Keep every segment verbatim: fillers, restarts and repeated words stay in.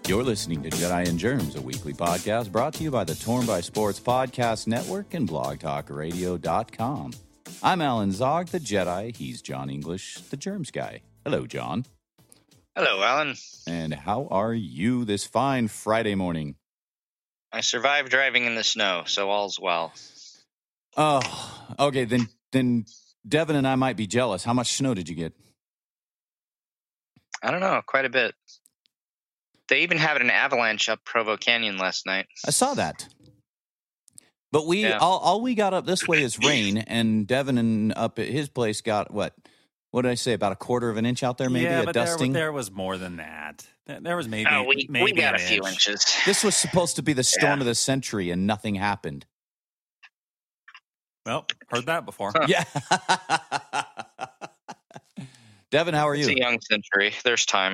You're listening to Jedi and Germs, a weekly podcast brought to you by the Torn by Sports Podcast Network and blog talk radio dot com. I'm Alan Zog, the Jedi. He's John English, the Germs guy. Hello, John. Hello, Alan. And how are you this fine Friday morning? I survived driving in the snow, so all's well. Oh, okay. Then, then Devin and I might be jealous. How much snow did you get? I don't know, quite a bit. They even had an avalanche up Provo Canyon last night. I saw that. But we Yeah. all, all we got up this way is rain, and Devin and up at his place got what? What did I say? About a quarter of an inch out there, maybe yeah, a but dusting. There, there was more than that. There there was maybe. Oh, we, maybe we got an a few inch. inches. This was supposed to be the storm Yeah. of the century, and nothing happened. Well, heard that before. Huh. Yeah. Devin, how are It's you? a young century. There's time.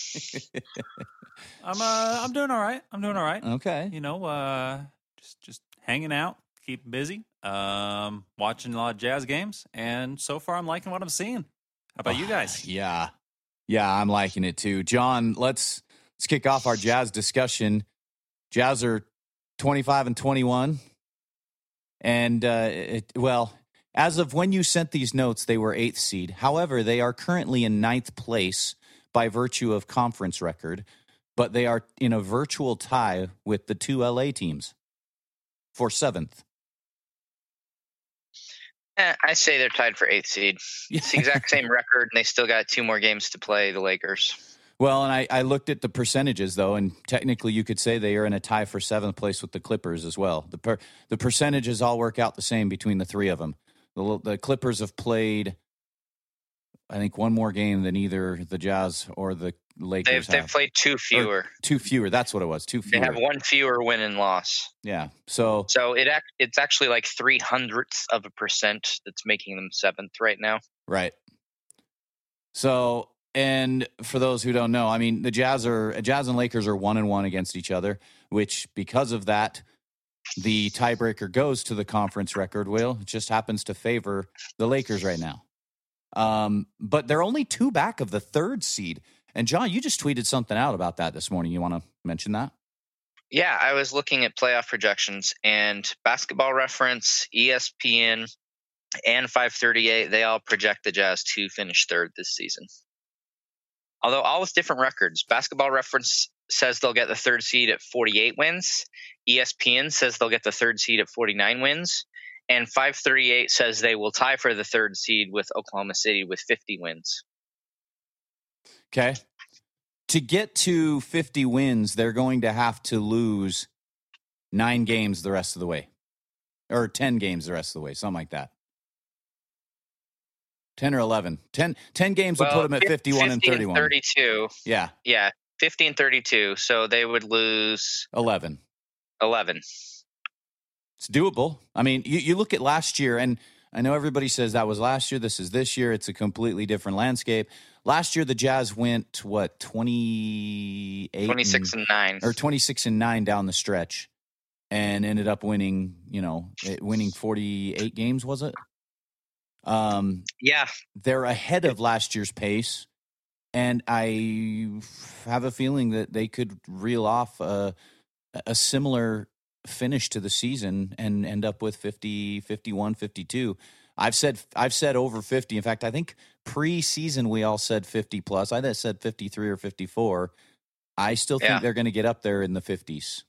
I'm uh, I'm doing all right. I'm doing all right. Okay. You know, uh, just just hanging out, keeping busy, um, watching a lot of Jazz games, and so far I'm liking what I'm seeing. How about you guys? Yeah. Yeah, I'm liking it too. John, let's let's kick off our Jazz discussion. Jazz are twenty-five and twenty-one. And uh it, well, as of when you sent these notes, they were eighth seed. However, they are currently in ninth place by virtue of conference record, but they are in a virtual tie with the two L A teams for seventh. Eh, I say they're tied for eighth seed. It's the exact same record, and they still got two more games to play, the Lakers. Well, and I, I looked at the percentages, though, and technically you could say they are in a tie for seventh place with the Clippers as well. The per, the percentages all work out the same between the three of them. The, the Clippers have played, I think, one more game than either the Jazz or the Lakers They've, they've have. played two fewer. Or two fewer. That's what it was. Two They fewer. have one fewer win and loss. Yeah. So, So it ac- it's actually like three hundredths of a percent that's making them seventh right now. right. So, and for those who don't know, I mean, the Jazz are Jazz and Lakers are one and one against each other, which because of that, the tiebreaker goes to the conference record. Will it just happens to favor the Lakers right now. Um, but they're only two back of the third seed. And John, you just tweeted something out about that this morning. You want to mention that? Yeah, I was looking at playoff projections, and Basketball Reference, E S P N, and five thirty-eight, they all project the Jazz to finish third this season. Although all with different records. Basketball Reference says they'll get the third seed at forty-eight wins. E S P N says they'll get the third seed at forty-nine wins. And five thirty-eight says they will tie for the third seed with Oklahoma City with fifty wins. Okay. To get to fifty wins, they're going to have to lose nine games the rest of the way. Or ten games the rest of the way, something like that. ten or eleven. ten, ten games will Well, put them at fifty-one and fifty thirty-one. thirty-two. Yeah, Yeah, fifty and thirty-two. So they would lose eleven. eleven. It's doable. I mean, you, you look at last year, and I know everybody says that was last year. This is this year. It's a completely different landscape. Last year, the Jazz went, what, twenty-eight? twenty-six and nine. Or twenty-six and nine down the stretch and ended up winning, you know, it- winning forty-eight games, was it? Um, Yeah. they're ahead of last year's pace, and I have a feeling that they could reel off a, a similar finish to the season and end up with fifty, fifty-one, fifty-two. I've said I've said over fifty. In fact, I think pre-season we all said fifty plus. I said fifty-three or fifty-four. I still think Yeah. they're going to get up there in the fifties.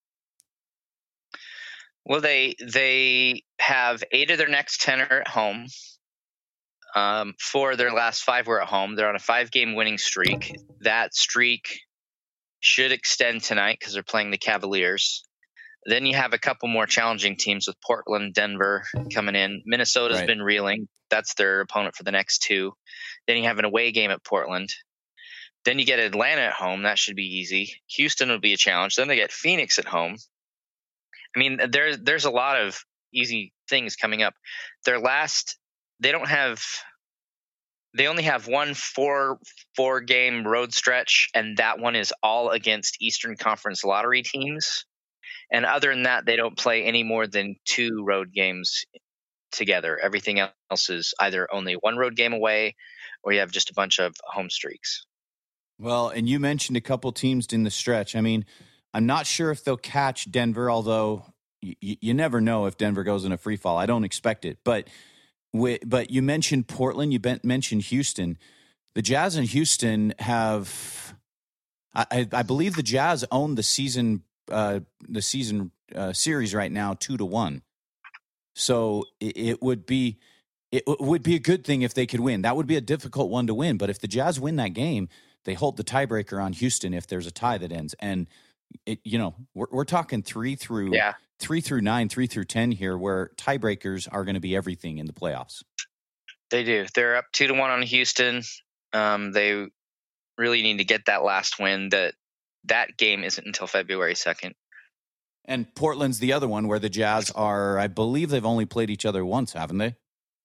Well, they they have eight of their next ten are at home. Um, four of their last five were at home. They're on a five-game winning streak. That streak should extend tonight because they're playing the Cavaliers. Then you have a couple more challenging teams with Portland, Denver coming in. Minnesota's Right. been reeling. That's their opponent for the next two. Then you have an away game at Portland. Then you get Atlanta at home. That should be easy. Houston will be a challenge. Then they get Phoenix at home. I mean, there's there's a lot of easy things coming up. Their last, they don't have, they only have one four four game road stretch, and that one is all against Eastern Conference lottery teams. And other than that, they don't play any more than two road games together. Everything else is either only one road game away, or you have just a bunch of home streaks. Well, and you mentioned a couple teams in the stretch. I mean, I'm not sure if they'll catch Denver, although y- y- you never know if Denver goes in a free fall. I don't expect it. But wi- but you mentioned Portland. You ben- mentioned Houston. The Jazz and Houston have, I, I, I believe, the Jazz own the season uh, the season uh, series right now, two to one. So it, it would be it w- would be a good thing if they could win. That would be a difficult one to win. But if the Jazz win that game, they hold the tiebreaker on Houston if there's a tie that ends. And it, you know, we're we're talking three through Yeah. three through nine, three through ten here, where tiebreakers are going to be everything in the playoffs. They do. They're up two to one on Houston. Um, they really need to get that last win. That that game isn't until February second. And Portland's the other one where the Jazz are, I believe they've only played each other once, haven't they?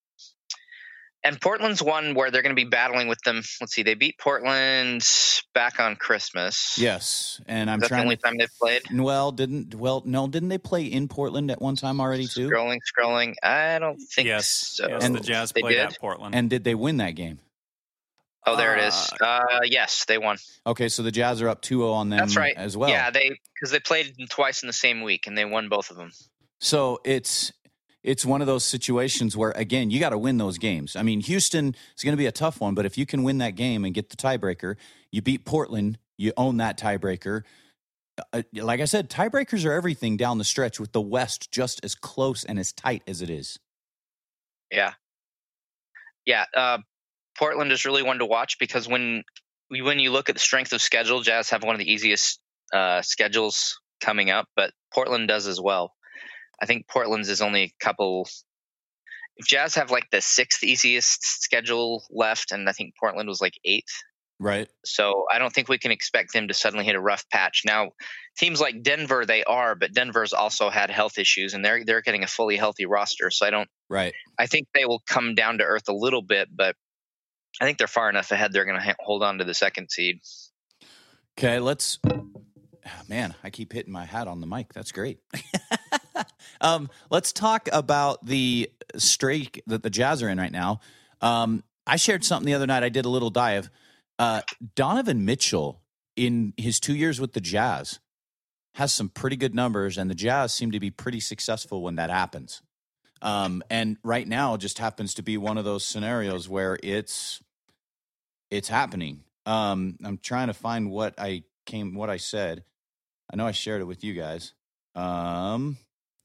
And Portland's one where they're going to be battling with them. Let's see, they beat Portland back on Christmas. Yes, and I'm Is that trying the only to. time they've played? Well, didn't well no, didn't they play in Portland at one time already too? Scrolling, scrolling. I don't think yes, so. yes, And the Jazz they played did? at Portland. And did they win that game? Oh, there it is. Uh, yes, they won. Okay, so the Jazz are up two oh on them That's right. as well. Yeah, they because they played twice in the same week and they won both of them. So it's it's one of those situations where, again, you got to win those games. I mean, Houston is going to be a tough one, but if you can win that game and get the tiebreaker, you beat Portland, you own that tiebreaker. Uh, like I said, tiebreakers are everything down the stretch with the West just as close and as tight as it is. Yeah. Yeah. Uh, Portland is really one to watch because when when you look at the strength of schedule, Jazz have one of the easiest uh, schedules coming up, but Portland does as well. I think Portland's is only a couple. If Jazz have like the sixth easiest schedule left, and I think Portland was like eighth. Right. So I don't think we can expect them to suddenly hit a rough patch. Now, teams like Denver, they are, but Denver's also had health issues, and they're they're getting a fully healthy roster. So I don't. Right. I think they will come down to earth a little bit, but I think they're far enough ahead. They're going to ha- hold on to the second seed. Okay, let's. Man, I keep hitting my hat on the mic. That's great. um, let's talk about the streak that the Jazz are in right now. Um, I shared something the other night. I did a little dive. Uh, Donovan Mitchell, in his two years with the Jazz, has some pretty good numbers, and the Jazz seem to be pretty successful when that happens. Um, and right now, just happens to be one of those scenarios where it's it's happening. Um, I'm trying to find what I came, what I said. I know I shared it with you guys. Um,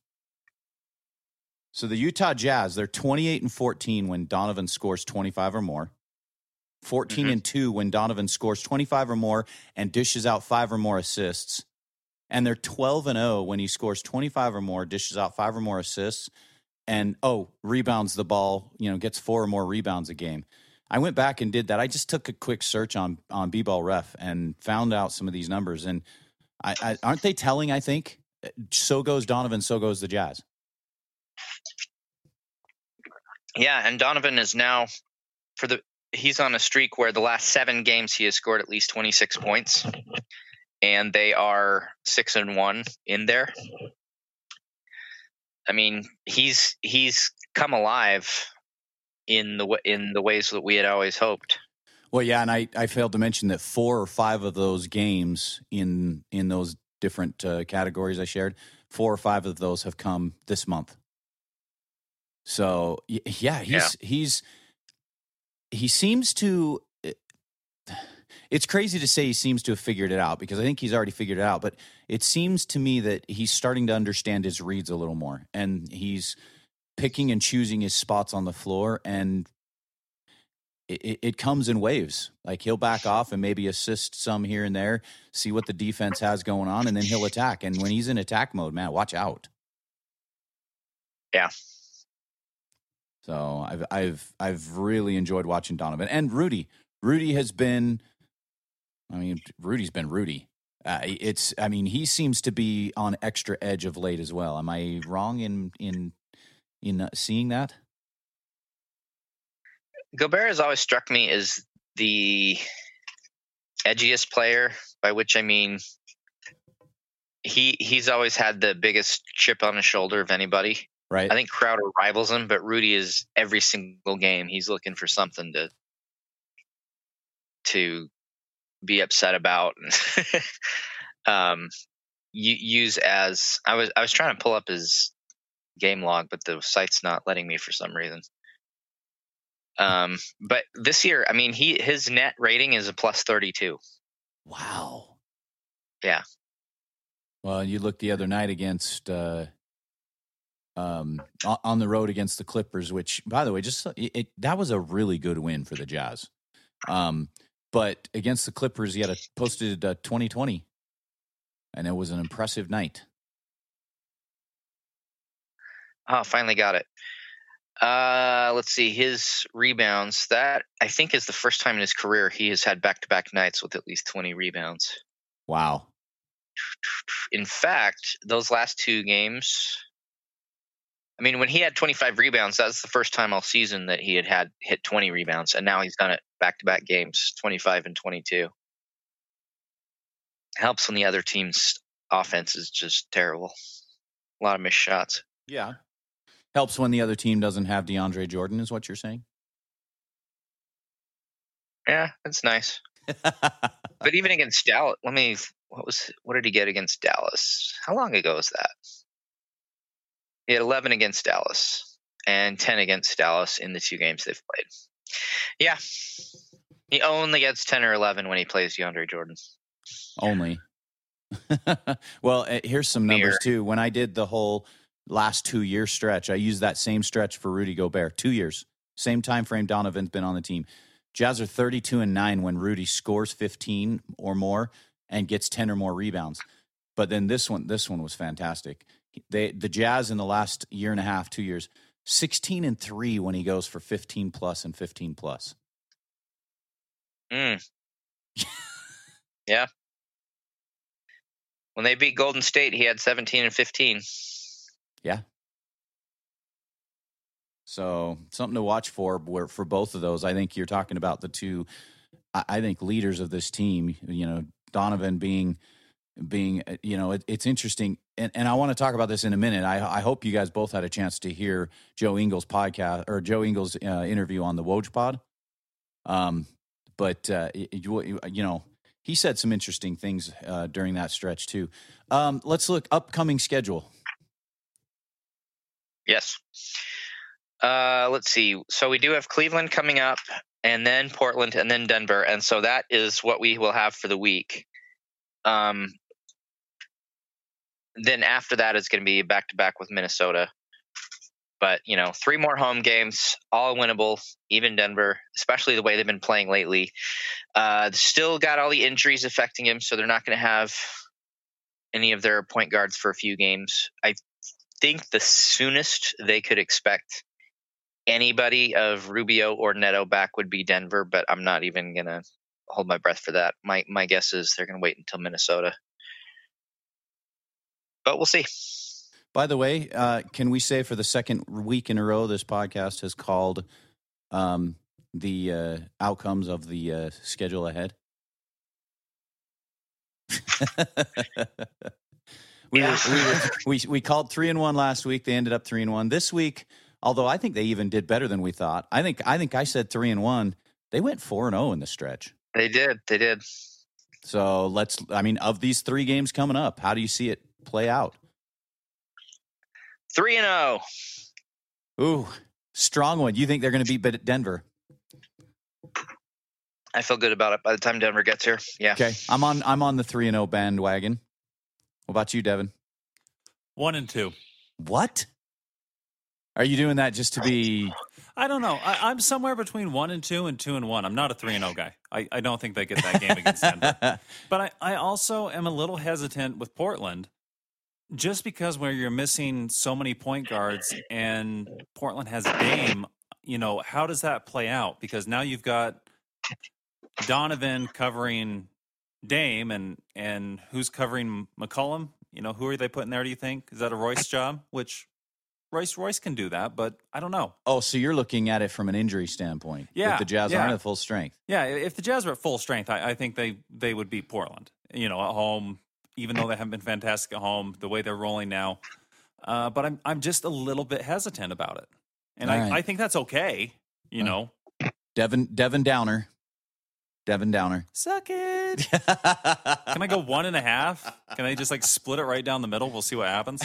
so the Utah Jazz, they're twenty-eight and fourteen when Donovan scores twenty-five or more. fourteen Mhm. and two when Donovan scores twenty-five or more and dishes out five or more assists. And they're twelve and oh when he scores twenty-five or more, dishes out five or more assists, and oh, rebounds the ball, you know, gets four or more rebounds a game. I went back and did that. I just took a quick search on on B-Ball Ref and found out some of these numbers. And I, I aren't they telling? I think so goes Donovan, so goes the Jazz. Yeah, and Donovan is now for the he's on a streak where the last seven games he has scored at least twenty-six points, and they are six and one in there. I mean, he's he's come alive in the in the ways that we had always hoped. Well, yeah, and I, I failed to mention that four or five of those games in in those different uh, categories I shared, four or five of those have come this month. So yeah, he's Yeah. he's he seems to. It's crazy to say he seems to have figured it out because I think he's already figured it out. But it seems to me that he's starting to understand his reads a little more, and he's picking and choosing his spots on the floor, and it, it comes in waves. Like he'll back off and maybe assist some here and there, see what the defense has going on, and then he'll attack. And when he's in attack mode, man, watch out. Yeah. So I've I've I've really enjoyed watching Donovan and Rudy. Rudy has been. I mean, Rudy's been Rudy. Uh, it's. I mean, he seems to be on extra edge of late as well. Am I wrong in in in uh, seeing that? Gobert has always struck me as the edgiest player, by which I mean he he's always had the biggest chip on his shoulder of anybody. Right. I think Crowder rivals him, but Rudy is every single game he's looking for something to to be upset about. um, use as I was I was trying to pull up his game log, but the site's not letting me for some reason. Um, but this year, I mean, he his net rating is a plus thirty-two. Wow. Yeah. Well, you looked the other night against uh, um, on the road against the Clippers, which, by the way, just it, it that was a really good win for the Jazz. Um, but against the Clippers, he had a posted uh, twenty twenty, and it was an impressive night. Oh, finally got it. Uh, let's see. His rebounds, that I think is the first time in his career he has had back-to-back nights with at least twenty rebounds. Wow. In fact, those last two games, I mean, when he had twenty-five rebounds, that was the first time all season that he had had hit twenty rebounds, and now he's done it back-to-back games, twenty-five and twenty-two. Helps when the other team's offense is just terrible. A lot of missed shots. Yeah. Helps when the other team doesn't have DeAndre Jordan, is what you're saying? Yeah, that's nice. But even against Dallas, let me, what was, what did he get against Dallas? How long ago was that? He had eleven against Dallas and ten against Dallas in the two games they've played. Yeah. He only gets ten or eleven when he plays DeAndre Jordan. Only. Well, here's some numbers, too. When I did the whole last two-year stretch, I used that same stretch for Rudy Gobert. Two years. Same time frame Donovan's been on the team. Jazz are thirty-two and nine when Rudy scores fifteen or more and gets ten or more rebounds. But then this one, this one was fantastic. They, the Jazz in the last year and a half, two years, sixteen and three when he goes for fifteen plus and fifteen plus. Mm. Yeah. When they beat Golden State, he had seventeen and fifteen. Yeah. So something to watch for for both of those. I think you're talking about the two, I think, leaders of this team, you know, Donovan being, being you know, it, it's interesting. And, and I want to talk about this in a minute. I, I hope you guys both had a chance to hear Joe Ingles' podcast or Joe Ingles' uh, interview on the Woj Pod. Um, but, uh, you, you know, he said some interesting things uh, during that stretch, too. Um, let's look upcoming schedule. Yes. Uh, let's see. So we do have Cleveland coming up, and then Portland, and then Denver. And so that is what we will have for the week. Um, then after that is going to be back-to-back with Minnesota. But, you know, three more home games, all winnable, even Denver, especially the way they've been playing lately. Uh, still got all the injuries affecting him, so they're not going to have any of their point guards for a few games. I think the soonest they could expect anybody of Rubio or Neto back would be Denver, but I'm not even going to hold my breath for that. My my guess is they're going to wait until Minnesota. But we'll see. By the way, uh, can we say for the second week in a row, this podcast has called um, the uh, outcomes of the uh, schedule ahead? we, yeah. were, we, were, we we called three and one last week. They ended up three and one this week. Although I think they even did better than we thought. I think I think I said three and one. They went four and zero in the stretch. They did. They did. So let's. I mean, of these three games coming up, how do you see it play out? Three and zero. Ooh, strong one. You think they're going to beat Denver? I feel good about it by the time Denver gets here. Yeah. Okay, I'm on. I'm on the three and zero bandwagon. What about you, Devin? One and two. What? Are you doing that just to be? I don't know. I, I'm somewhere between one and two and two and one. I'm not a three and zero guy. I, I don't think they get that game against Denver. But I, I also am a little hesitant with Portland, just because where you're missing so many point guards and Portland has Dame. You know, how does that play out? Because now you've got Donovan covering Dame, and and who's covering McCollum? You know, who are they putting there? Do you think is that a Royce job? Which Royce Royce can do that, but I don't know. Oh, so you're looking at it from an injury standpoint. Yeah. If the Jazz yeah. aren't at full strength. Yeah, if the Jazz are at full strength, I, I think they, they would beat Portland. You know, at home, even though they haven't been fantastic at home, the way they're rolling now. Uh, but I'm I'm just a little bit hesitant about it. And I, right. I think that's okay, you know. Devin Devin Downer. Devin Downer. Suck it. Can I go one and a half? Can I just like split it right down the middle? We'll see what happens.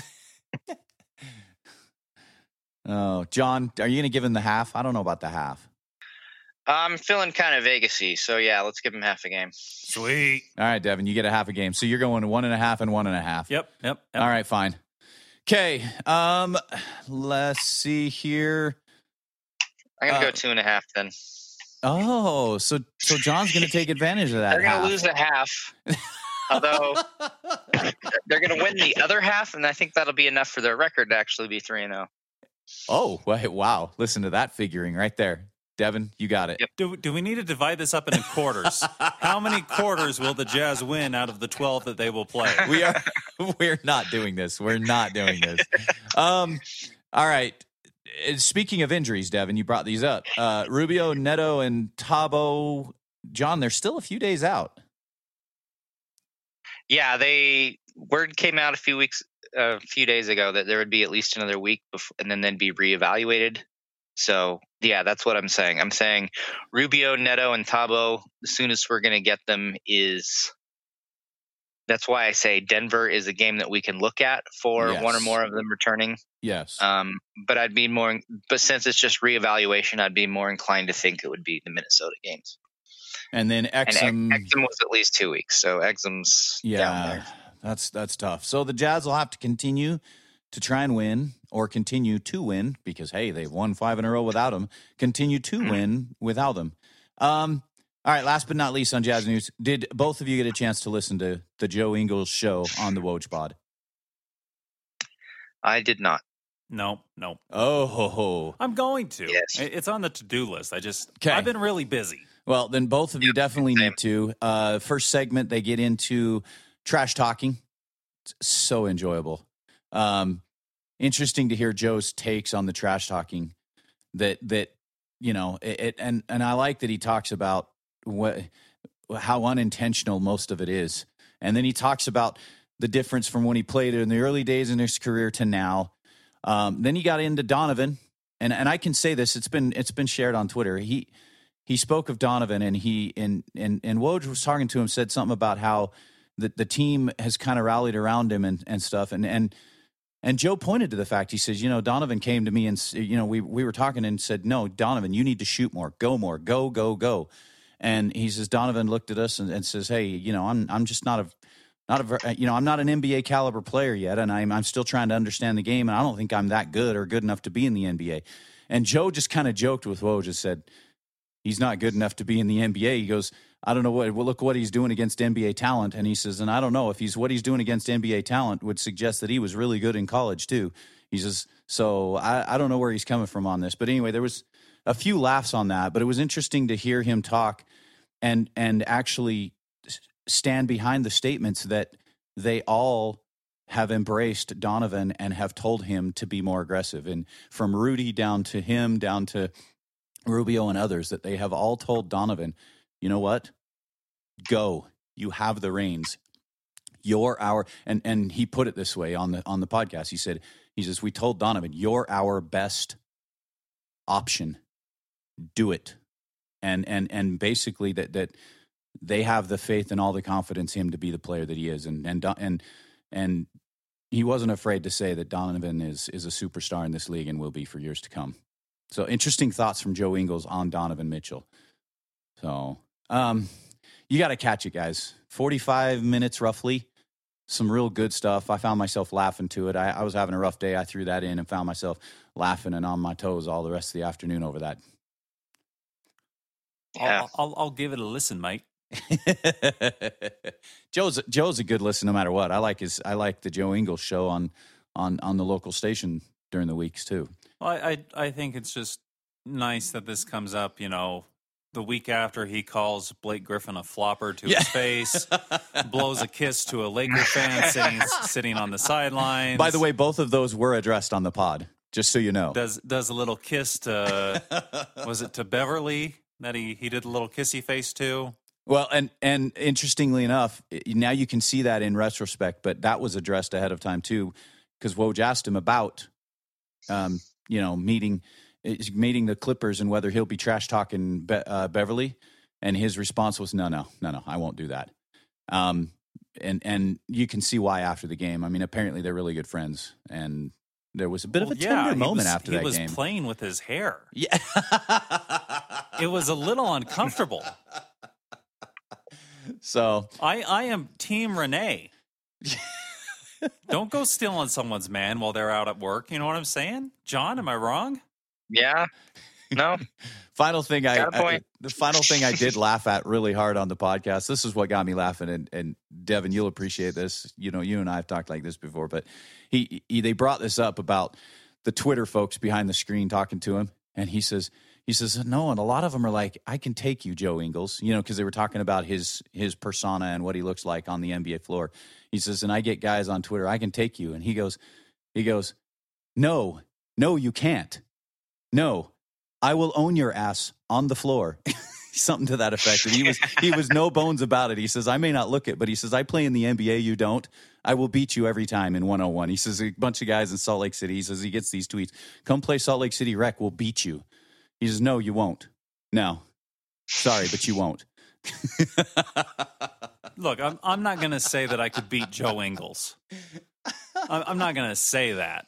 Oh, John, are you going to give him the half? I don't know about the half. I'm feeling kind of Vegas-y, so yeah, let's give him half a game. Sweet. All right, Devin, you get a half a game. So you're going one and a half and one and a half. Yep, yep. yep. All right, fine. Okay, um, let's see here. I'm going to Uh, go two and a half then. Oh, so so John's going to take advantage of that. They're going half. to lose a half, although they're going to win the other half, and I think that'll be enough for their record to actually be three and oh. Oh, wait, wow. Listen to that figuring right there. Devin, you got it. Yep. Do, do we need to divide this up into quarters? How many quarters will the Jazz win out of the twelve that they will play? We are we're not doing this. We're not doing this. Um, all right. Speaking of injuries, Devin, you brought these up. Uh, Rubio, Neto, and Thabo. John, they're still a few days out. Yeah, they word came out a few weeks, a few days ago that there would be at least another week before, and then they'd be reevaluated. So yeah, that's what I'm saying. I'm saying Rubio, Neto, and Thabo. The soonest we're going to get them is. That's why I say Denver is a game that we can look at for Yes. one or more of them returning. Yes. Um, but I'd be more. But since it's just reevaluation, I'd be more inclined to think it would be the Minnesota games. And then Exum. And Exum was at least two weeks, so Exum's down Yeah, there. that's that's tough. So the Jazz will have to continue to try and win, or continue to win, because hey, they've won five in a row without him. Continue to Mm-hmm. win without them. Um, all right. Last but not least, on Jazz News, did both of you get a chance to listen to the Joe Ingles show on the Woj Pod? I did not. No, no. Oh, ho, ho. I'm going to. Yes. It- It's on the to-do list. I just, 'Kay. I've been really busy. Well, then both of you definitely same. need to. Uh, first segment, they get into trash talking. It's so enjoyable. Um, interesting to hear Joe's takes on the trash talking. That that you know, it, it and and I like that he talks about what how unintentional most of it is, and then he talks about the difference from when he played in the early days in his career to now. Um, then he got into Donovan, and and I can say this: it's been it's been shared on Twitter. He. He spoke of Donovan, and he and and and Woj was talking to him, said something about how the the team has kind of rallied around him and, and stuff. And and and Joe pointed to the fact, he says, you know, Donovan came to me and you know we we were talking and said, no, Donovan, you need to shoot more, go more, go go go. And he says, Donovan looked at us and, and says, hey, you know, I'm I'm just not a not a you know I'm not an N B A caliber player yet, and I'm I'm still trying to understand the game, and I don't think I'm that good or good enough to be in the N B A. And Joe just kind of joked with Woj and said, he's not good enough to be in the N B A. He goes, I don't know what, well, look what he's doing against N B A talent. And he says, and I don't know if he's, what he's doing against N B A talent would suggest that he was really good in college too. He says, so I, I don't know where he's coming from on this. But anyway, there was a few laughs on that, but it was interesting to hear him talk and, and actually stand behind the statements that they all have embraced Donovan and have told him to be more aggressive. And from Rudy down to him, down to Rubio and others, that they have all told Donovan, you know what? Go. You have the reins. You're our and and he put it this way on the on the podcast. He said, he says, we told Donovan, you're our best option. Do it. And and and basically that that they have the faith and all the confidence in him to be the player that he is. And and and and he wasn't afraid to say that Donovan is is a superstar in this league and will be for years to come. So interesting thoughts from Joe Ingles on Donovan Mitchell. So um, you got to catch it, guys. forty-five minutes roughly. Some real good stuff. I found myself laughing to it. I, I was having a rough day. I threw that in and found myself laughing and on my toes all the rest of the afternoon over that. Yeah. I'll, I'll, I'll give it a listen, mate. Joe's Joe's a good listen no matter what. I like his. I like the Joe Ingles show on on on the local station during the weeks too. Well, I, I I think it's just nice that this comes up, you know, the week after he calls Blake Griffin a flopper to Yeah. his face, blows a kiss to a Laker fan sitting sitting on the sidelines. By the way, both of those were addressed on the pod, just so you know. does does a little kiss to was it to Beverly that he he did a little kissy face to? Well, and and interestingly enough, now you can see that in retrospect, but that was addressed ahead of time too, because Woj asked him about, um, you know, meeting meeting the Clippers and whether he'll be trash talking Be- uh, Beverly, And his response was, no, no, no, no, I won't do that. Um, and and you can see why after the game. I mean, apparently they're really good friends, and there was a bit well, of a yeah, tender moment was, after that game. He was playing with his hair. Yeah. It was a little uncomfortable. So I, I am Team Renee. Don't go stealing someone's man while they're out at work. You know what I'm saying? John, am I wrong? Yeah. No. Final thing I, Got a point. I the final thing I did laugh at really hard on the podcast. This is what got me laughing, and, and Devin, you'll appreciate this. You know, you and I have talked like this before, but he, he they brought this up about the Twitter folks behind the screen talking to him, and he says he says no, and a lot of them are like, I can take you, Joe Ingles, you know, because they were talking about his his persona and what he looks like on the N B A floor. He says, and I get guys on Twitter, I can take you, and he goes, he goes, no, no, you can't, no. I will own your ass on the floor. Something to that effect. And he was he was no bones about it. He says, I may not look it, but he says, I play in the N B A, you don't. I will beat you every time in one oh one. He says, a bunch of guys in Salt Lake City, he says, he gets these tweets, come play Salt Lake City Rec, we'll beat you. He says, no, you won't. No. Sorry, but you won't. Look, I'm, I'm not going to say that I could beat Joe Ingles. I'm, I'm not going to say that.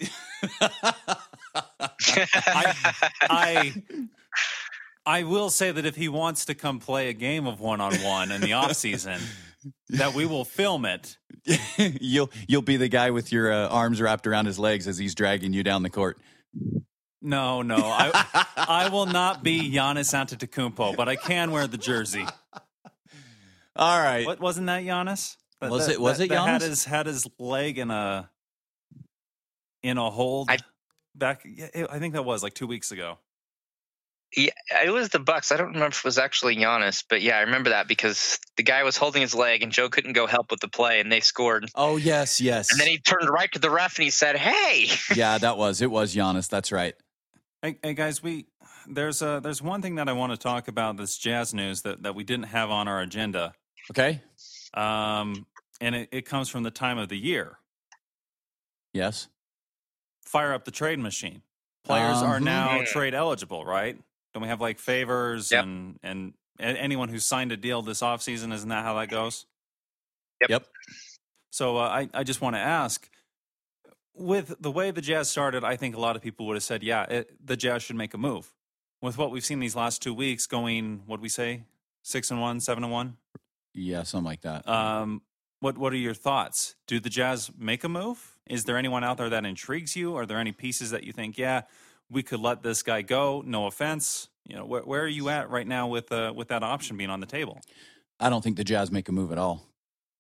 I, I I will say that if he wants to come play a game of one-on-one in the off season, that we will film it. you'll you'll be the guy with your uh, arms wrapped around his legs as he's dragging you down the court. No, no, I I will not be Giannis Antetokounmpo, but I can wear the jersey. All right, what wasn't that Giannis? That, was that, it? Was that, it that Giannis? Had his had his leg in a in a hold. I, Back, yeah, I think that was like two weeks ago. Yeah, it was the Bucks. I don't remember if it was actually Giannis, but yeah, I remember that because the guy was holding his leg and Joe couldn't go help with the play, and they scored. Oh yes, yes. And then he turned right to the ref and he said, "Hey." Yeah, that was it. Was Giannis? That's right. Hey, hey guys, we there's uh there's one thing that I want to talk about this Jazz news that that we didn't have on our agenda. Okay. Um, and it, it comes from the time of the year. Yes. Fire up the trade machine. Players Um, are now yeah. trade eligible, right? Don't we have like favors Yep. and, and and anyone who signed a deal this offseason? Isn't that how that goes? Yep. Yep. So uh, I, I just want to ask, with the way the Jazz started, I think a lot of people would have said, yeah, it, the Jazz should make a move. With what we've seen these last two weeks going, what we say, six and one, seven and one? Yeah, something like that. Um, what what are your thoughts? Do the Jazz make a move? Is there anyone out there that intrigues you? Are there any pieces that you think, yeah, we could let this guy go? No offense. You know, where, where are you at right now with uh, with that option being on the table? I don't think the Jazz make a move at all.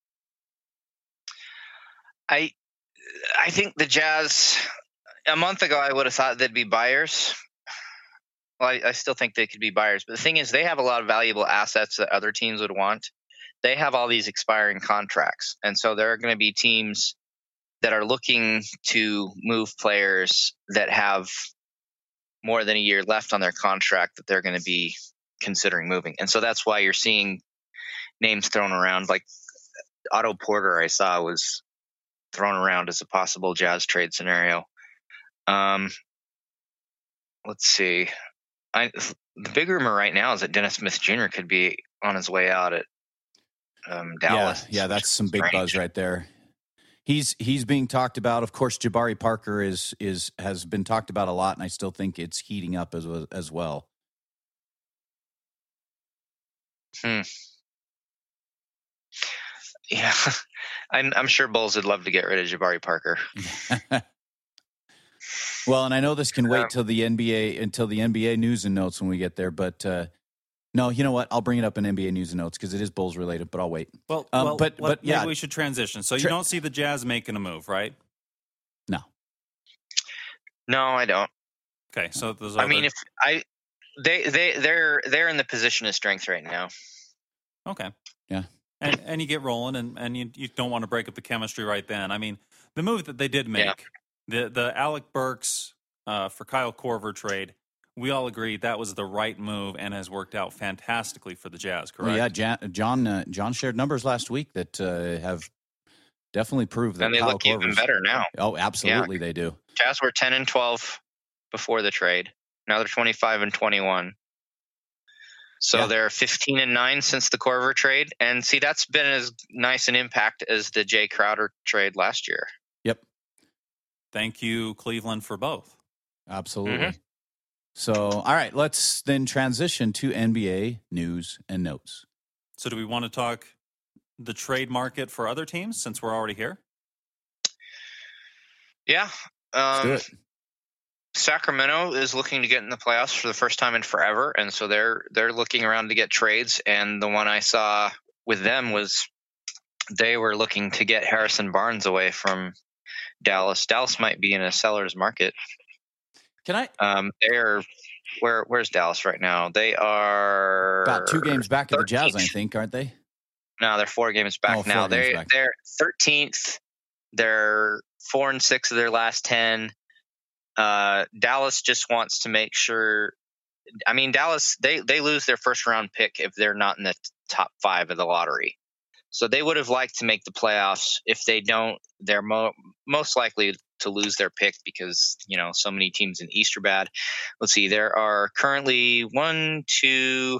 I I think the Jazz, a month ago, I would have thought they'd be buyers. Well, I, I still think they could be buyers. But the thing is, they have a lot of valuable assets that other teams would want. They have all these expiring contracts. And so there are going to be teams that are looking to move players that have more than a year left on their contract that they're going to be considering moving. And so that's why you're seeing names thrown around. Like Otto Porter, I saw, was thrown around as a possible Jazz trade scenario. Um, let's see. I, the big rumor right now is that Dennis Smith Junior could be on his way out at um, Dallas. Yeah, yeah, that's some big strange. buzz right there. He's he's being talked about. Of course, Jabari Parker is is has been talked about a lot, and I still think it's heating up as as well. Hmm. Yeah, I'm, I'm sure Bulls would love to get rid of Jabari Parker. Well, and I know this can wait Yeah. till the N B A until the N B A news and notes when we get there, but uh, no, you know what? I'll bring it up in N B A news and notes because it is Bulls related. But I'll wait. Well, Um, well but- let- but, yeah. maybe we should transition. So you Tra- don't see the Jazz making a move, right? No. No, I don't. Okay, so those are I mean, the- if I they they they're they're in the position of strength right now. okay, Yeah. and and you get rolling, and and you you don't want to break up the chemistry right then. I mean, the move that they did make, Yeah. the the Alec Burks uh, for Kyle Korver trade, we all agreed that was the right move and has worked out fantastically for the Jazz. Correct? Well, yeah, Jan, John uh, John shared numbers last week that uh, have definitely proved that And they Kyle look even Korver's- better now. Oh, absolutely, they do. Jazz were ten and twelve before the trade. Now they're twenty-five and twenty-one. So Yeah. they're fifteen and nine since the Corver trade. And see, that's been as nice an impact as the Jay Crowder trade last year. Yep. Thank you, Cleveland, for both. Absolutely. Mhm. So, all right, let's then transition to N B A news and notes. So do we want to talk the trade market for other teams since we're already here? Yeah. Let's do Um, it. Sacramento is looking to get in the playoffs for the first time in forever, and so they're they're looking around to get trades. And the one I saw with them was they were looking to get Harrison Barnes away from Dallas. Dallas might be in a seller's market. Can I? Um, they're where where's Dallas right now? They are About two games back of the Jazz, I thirteenth. think, aren't they? No, they're four games back Oh, four now. games They back. they're thirteenth. They're four and six of their last ten. Uh, Dallas just wants to make sure. I mean, Dallas they they lose their first round pick if they're not in the top five of the lottery. So they would have liked to make the playoffs. If they don't, they're mo- most likely to lose their pick because, you know, so many teams in the East are bad. Let's see. There are currently one, two,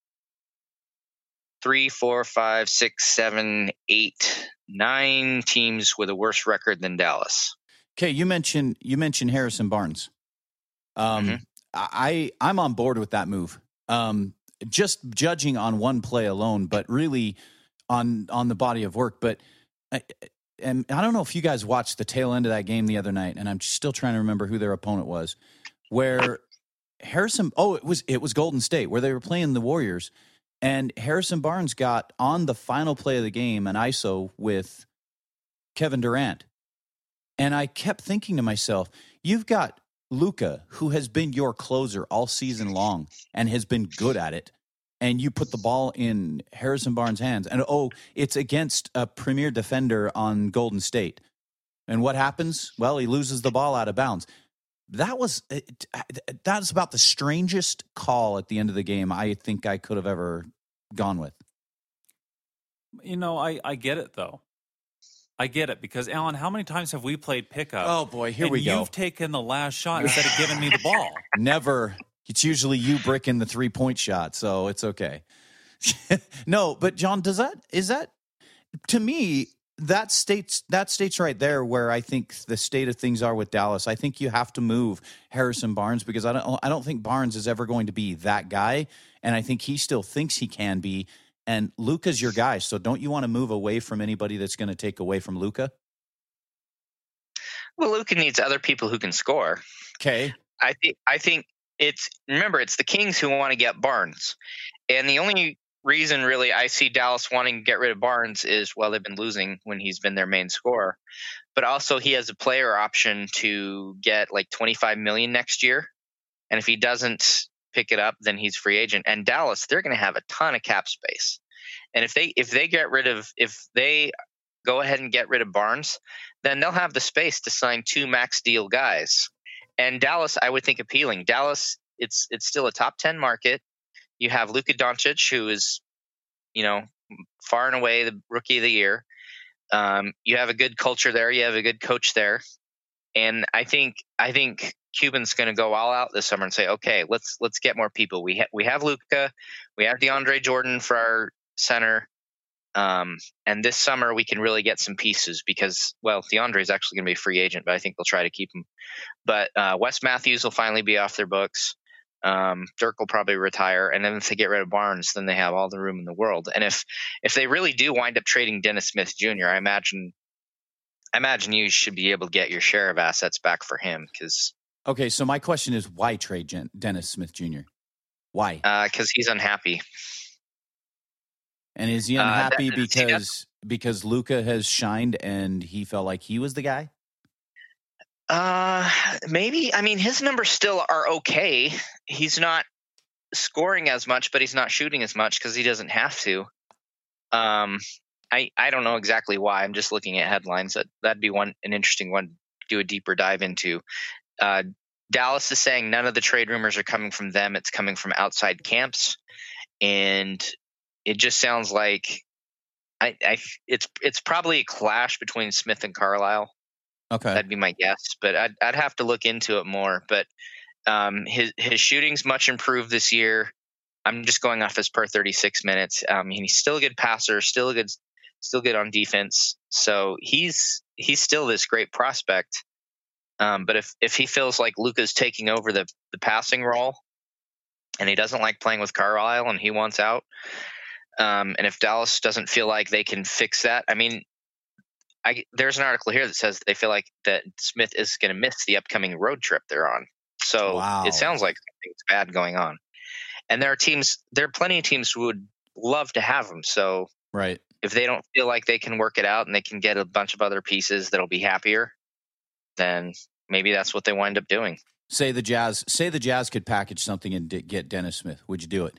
three, four, five, six, seven, eight, nine teams with a worse record than Dallas. Okay, you mentioned you mentioned Harrison Barnes. Um, Mhm. I I'm on board with that move. Um, just judging on one play alone, but really on on the body of work. But I, and I don't know if you guys watched the tail end of that game the other night, and I'm still trying to remember who their opponent was. Where Harrison, oh, it was it was Golden State, where they were playing the Warriors, and Harrison Barnes got on the final play of the game an I S O with Kevin Durant. And I kept thinking to myself, you've got Luka, who has been your closer all season long and has been good at it, and you put the ball in Harrison Barnes' hands. And, oh, it's against a premier defender on Golden State. And what happens? Well, he loses the ball out of bounds. That was that's about the strangest call at the end of the game I think I could have ever gone with. You know, I, I get it, though. I get it because, Alan, how many times have we played pickup? Oh, boy, here and we go. You've taken the last shot instead of giving me the ball. Never. It's usually you bricking the three-point shot, so it's okay. No, but John, does that is that to me that states that states right there where I think the state of things are with Dallas. I think you have to move Harrison Barnes because I don't I don't think Barnes is ever going to be that guy, and I think he still thinks he can be. And Luka's your guy, so don't you want to move away from anybody that's going to take away from Luka? Well, Luka needs other people who can score. Okay. I think I think it's remember it's the Kings who want to get Barnes, and the only reason really I see Dallas wanting to get rid of Barnes is well they've been losing when he's been their main scorer, but also he has a player option to get like twenty-five million next year, and if he doesn't pick it up, then he's free agent. And Dallas, they're going to have a ton of cap space, and if they if they get rid of if they go ahead and get rid of Barnes, then they'll have the space to sign two max deal guys. And Dallas, I would think appealing. Dallas, it's it's still a top ten market. You have Luka Doncic, who is, you know, far and away the rookie of the year. Um, you have a good culture there. You have a good coach there, and I think I think Cuban's going to go all out this summer and say, okay, let's let's get more people. We ha- we have Luka, we have DeAndre Jordan for our center, um, and this summer we can really get some pieces because well, DeAndre is actually going to be a free agent, but I think they'll try to keep him. But uh, Wes Matthews will finally be off their books. Um, Dirk will probably retire, and then if they get rid of Barnes, then they have all the room in the world. And if if they really do wind up trading Dennis Smith Junior, I imagine I imagine you should be able to get your share of assets back for him because Okay, so my question is why trade Jen- Dennis Smith Junior? Why? because uh, he's unhappy. And is he Uh, unhappy that- see, because that's- because Luka has shined and he felt like he was the guy? Uh, maybe. I mean, his numbers still are okay. He's not scoring as much, but he's not shooting as much because he doesn't have to. Um, I I don't know exactly why. I'm just looking at headlines. That that'd be one an interesting one to do a deeper dive into. Uh, Dallas is saying none of the trade rumors are coming from them. It's coming from outside camps, and it just sounds like I, I it's it's probably a clash between Smith and Carlisle. Okay. That'd be my guess, but I'd I'd have to look into it more. But um, his his shooting's much improved this year. I'm just going off his per thirty-six minutes. Um, and he's still a good passer, still a good, still good on defense. So he's he's still this great prospect. Um, but if if he feels like Luka's taking over the the passing role, and he doesn't like playing with Carlisle, and he wants out, um, and if Dallas doesn't feel like they can fix that, I mean, I, there's an article here that says they feel like that Smith is going to miss the upcoming road trip they're on. So Wow. It sounds like something's bad going on. And there are teams, there are plenty of teams who would love to have him. So right. if they don't feel like they can work it out and they can get a bunch of other pieces that'll be happier, then maybe that's what they wind up doing. Say the Jazz, say the Jazz could package something and d- get Dennis Smith. Would you do it?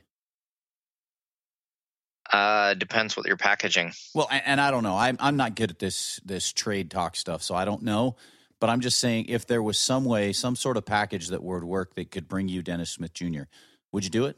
Uh, depends what you're packaging. Well, and, and I don't know. I'm I'm not good at this this trade talk stuff, so I don't know. But I'm just saying, if there was some way, some sort of package that would work that could bring you Dennis Smith Junior, would you do it?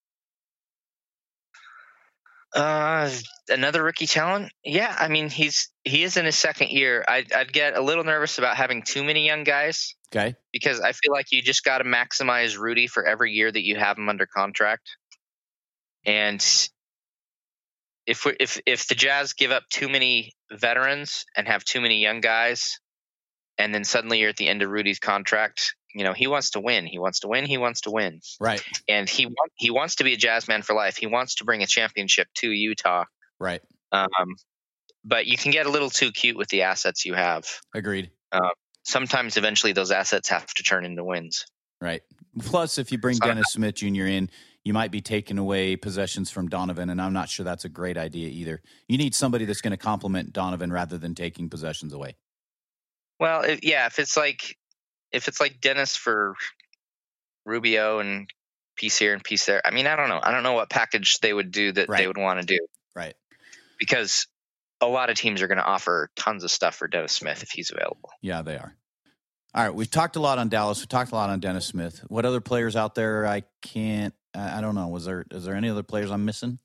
Uh, another rookie talent? Yeah, I mean he's he is in his second year. I'd I'd get a little nervous about having too many young guys. Okay. Because I feel like you just got to maximize Rudy for every year that you have him under contract. And if we if if the Jazz give up too many veterans and have too many young guys, and then suddenly you're at the end of Rudy's contract, you know, he wants to win. He wants to win. He wants to win. Right. And he want, he wants to be a Jazz man for life. He wants to bring a championship to Utah. Right. Um, but you can get a little too cute with the assets you have. Agreed. Uh, sometimes eventually those assets have to turn into wins. Right. Plus, if you bring So, Dennis Smith Junior in, you might be taking away possessions from Donovan, and I'm not sure that's a great idea either. You need somebody that's going to complement Donovan rather than taking possessions away. Well, if, yeah, if it's like if it's like Dennis for Rubio and piece here and piece there, I mean, I don't know. I don't know what package they would do that Right. they would want to do. Right. Because a lot of teams are going to offer tons of stuff for Dennis Smith if he's available. Yeah, they are. All right, we've talked a lot on Dallas. We've talked a lot on Dennis Smith. What other players out there? I can't. I don't know. Was there? Is there any other players I'm missing?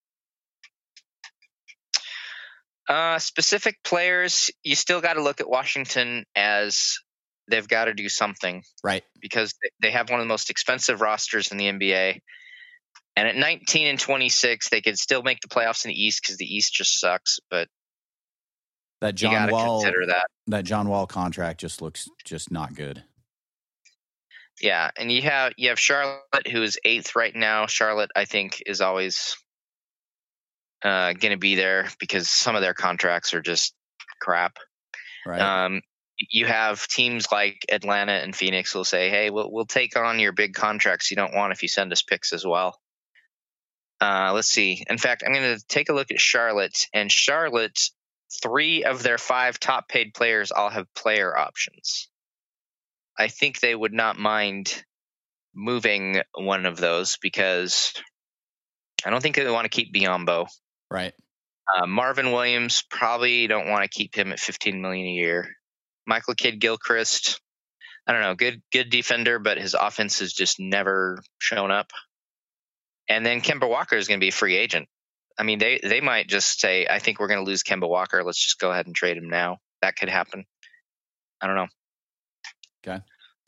Uh, specific players, you still got to look at Washington as they've got to do something, right? Because they have one of the most expensive rosters in the N B A. And at nineteen and twenty-six, they could still make the playoffs in the East because the East just sucks. But that John you got to Wall, consider that. That John Wall contract just looks just not good. Yeah, and you have you have Charlotte, who is eighth right now. Charlotte, I think, is always uh, going to be there because some of their contracts are just crap. Right. Um, you have teams like Atlanta and Phoenix will say, "Hey, we'll we'll take on your big contracts you don't want if you send us picks as well." Uh, let's see. In fact, I'm going to take a look at Charlotte, and Charlotte, three of their five top paid players all have player options. I think they would not mind moving one of those because I don't think they want to keep Biyombo. Right. Uh, Marvin Williams, probably don't want to keep him at fifteen million dollars a year. Michael Kidd-Gilchrist, I don't know, good good defender, but his offense has just never shown up. And then Kemba Walker is going to be a free agent. I mean, they, they might just say, I think we're going to lose Kemba Walker. Let's just go ahead and trade him now. That could happen. I don't know. Okay.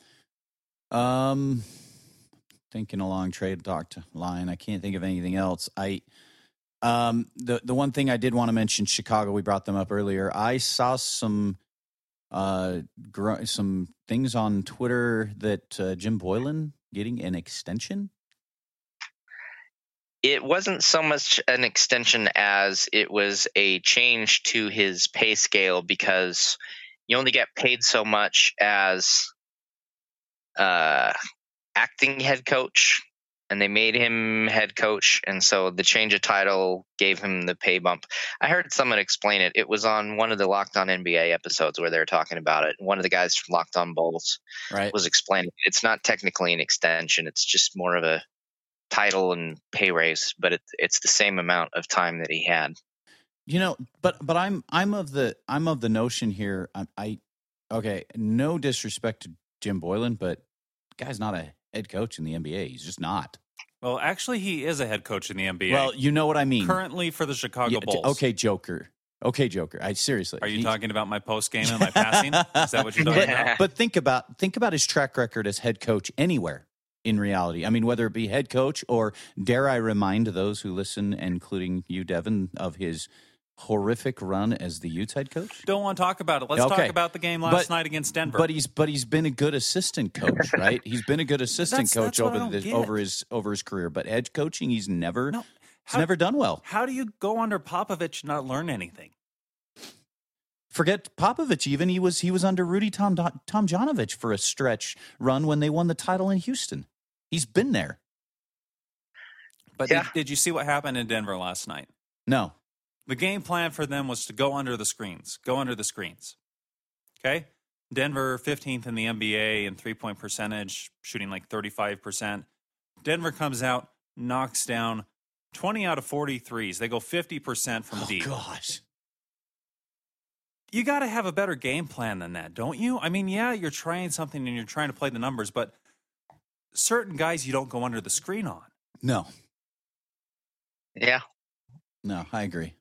Um, thinking along trade talk line. I can't think of anything else. I, um, the, the one thing I did want to mention, Chicago, we brought them up earlier. I saw some, uh, gr- some things on Twitter that uh, Jim Boylen getting an extension. It wasn't so much an extension as it was a change to his pay scale because you only get paid so much as uh, acting head coach, and they made him head coach, and so the change of title gave him the pay bump. I heard someone explain it. It was on one of the Locked On N B A episodes where they were talking about it. One of the guys from Locked On Bulls right. was explaining it's not technically an extension. It's just more of a title and pay raise, but it, it's the same amount of time that he had. You know, but but I'm I'm of the I'm of the notion here. I, I okay, no disrespect to Jim Boylen, but the guy's not a head coach in the N B A. He's just not. Well, actually, he is a head coach in the N B A. Well, you know what I mean. Currently for the Chicago yeah, Bulls. Okay, Joker. Okay, Joker. I seriously. Are you He's, talking about my post game and my passing? Is that what you're talking but, about? but think about think about his track record as head coach anywhere. in reality. I mean, whether it be head coach or, dare I remind those who listen, including you, Devin, of his horrific run as the Utes head coach? Don't want to talk about it. Let's Okay. talk about the game last But- night against Denver. But he's but he's been a good assistant coach, right? He's been a good assistant That's- coach that's what I over don't the get. over his over his career. But head coaching, he's never No. he's How- never done well. How do you go under Popovich and not learn anything? Forget Popovich. Even he was he was under Rudy Tom Tomjanovich for a stretch run when they won the title in Houston. He's been there. But Yeah. did, did you see what happened in Denver last night? No, The game plan for them was to go under the screens, go under the screens. Okay? Denver fifteenth in the N B A in three-point percentage, shooting like thirty-five percent. Denver comes out, knocks down twenty out of forty threes. They go fifty percent from oh deep. gosh. You got to have a better game plan than that, don't you? I mean, yeah, you're trying something and you're trying to play the numbers, but certain guys you don't go under the screen on. No, Yeah. no, I agree.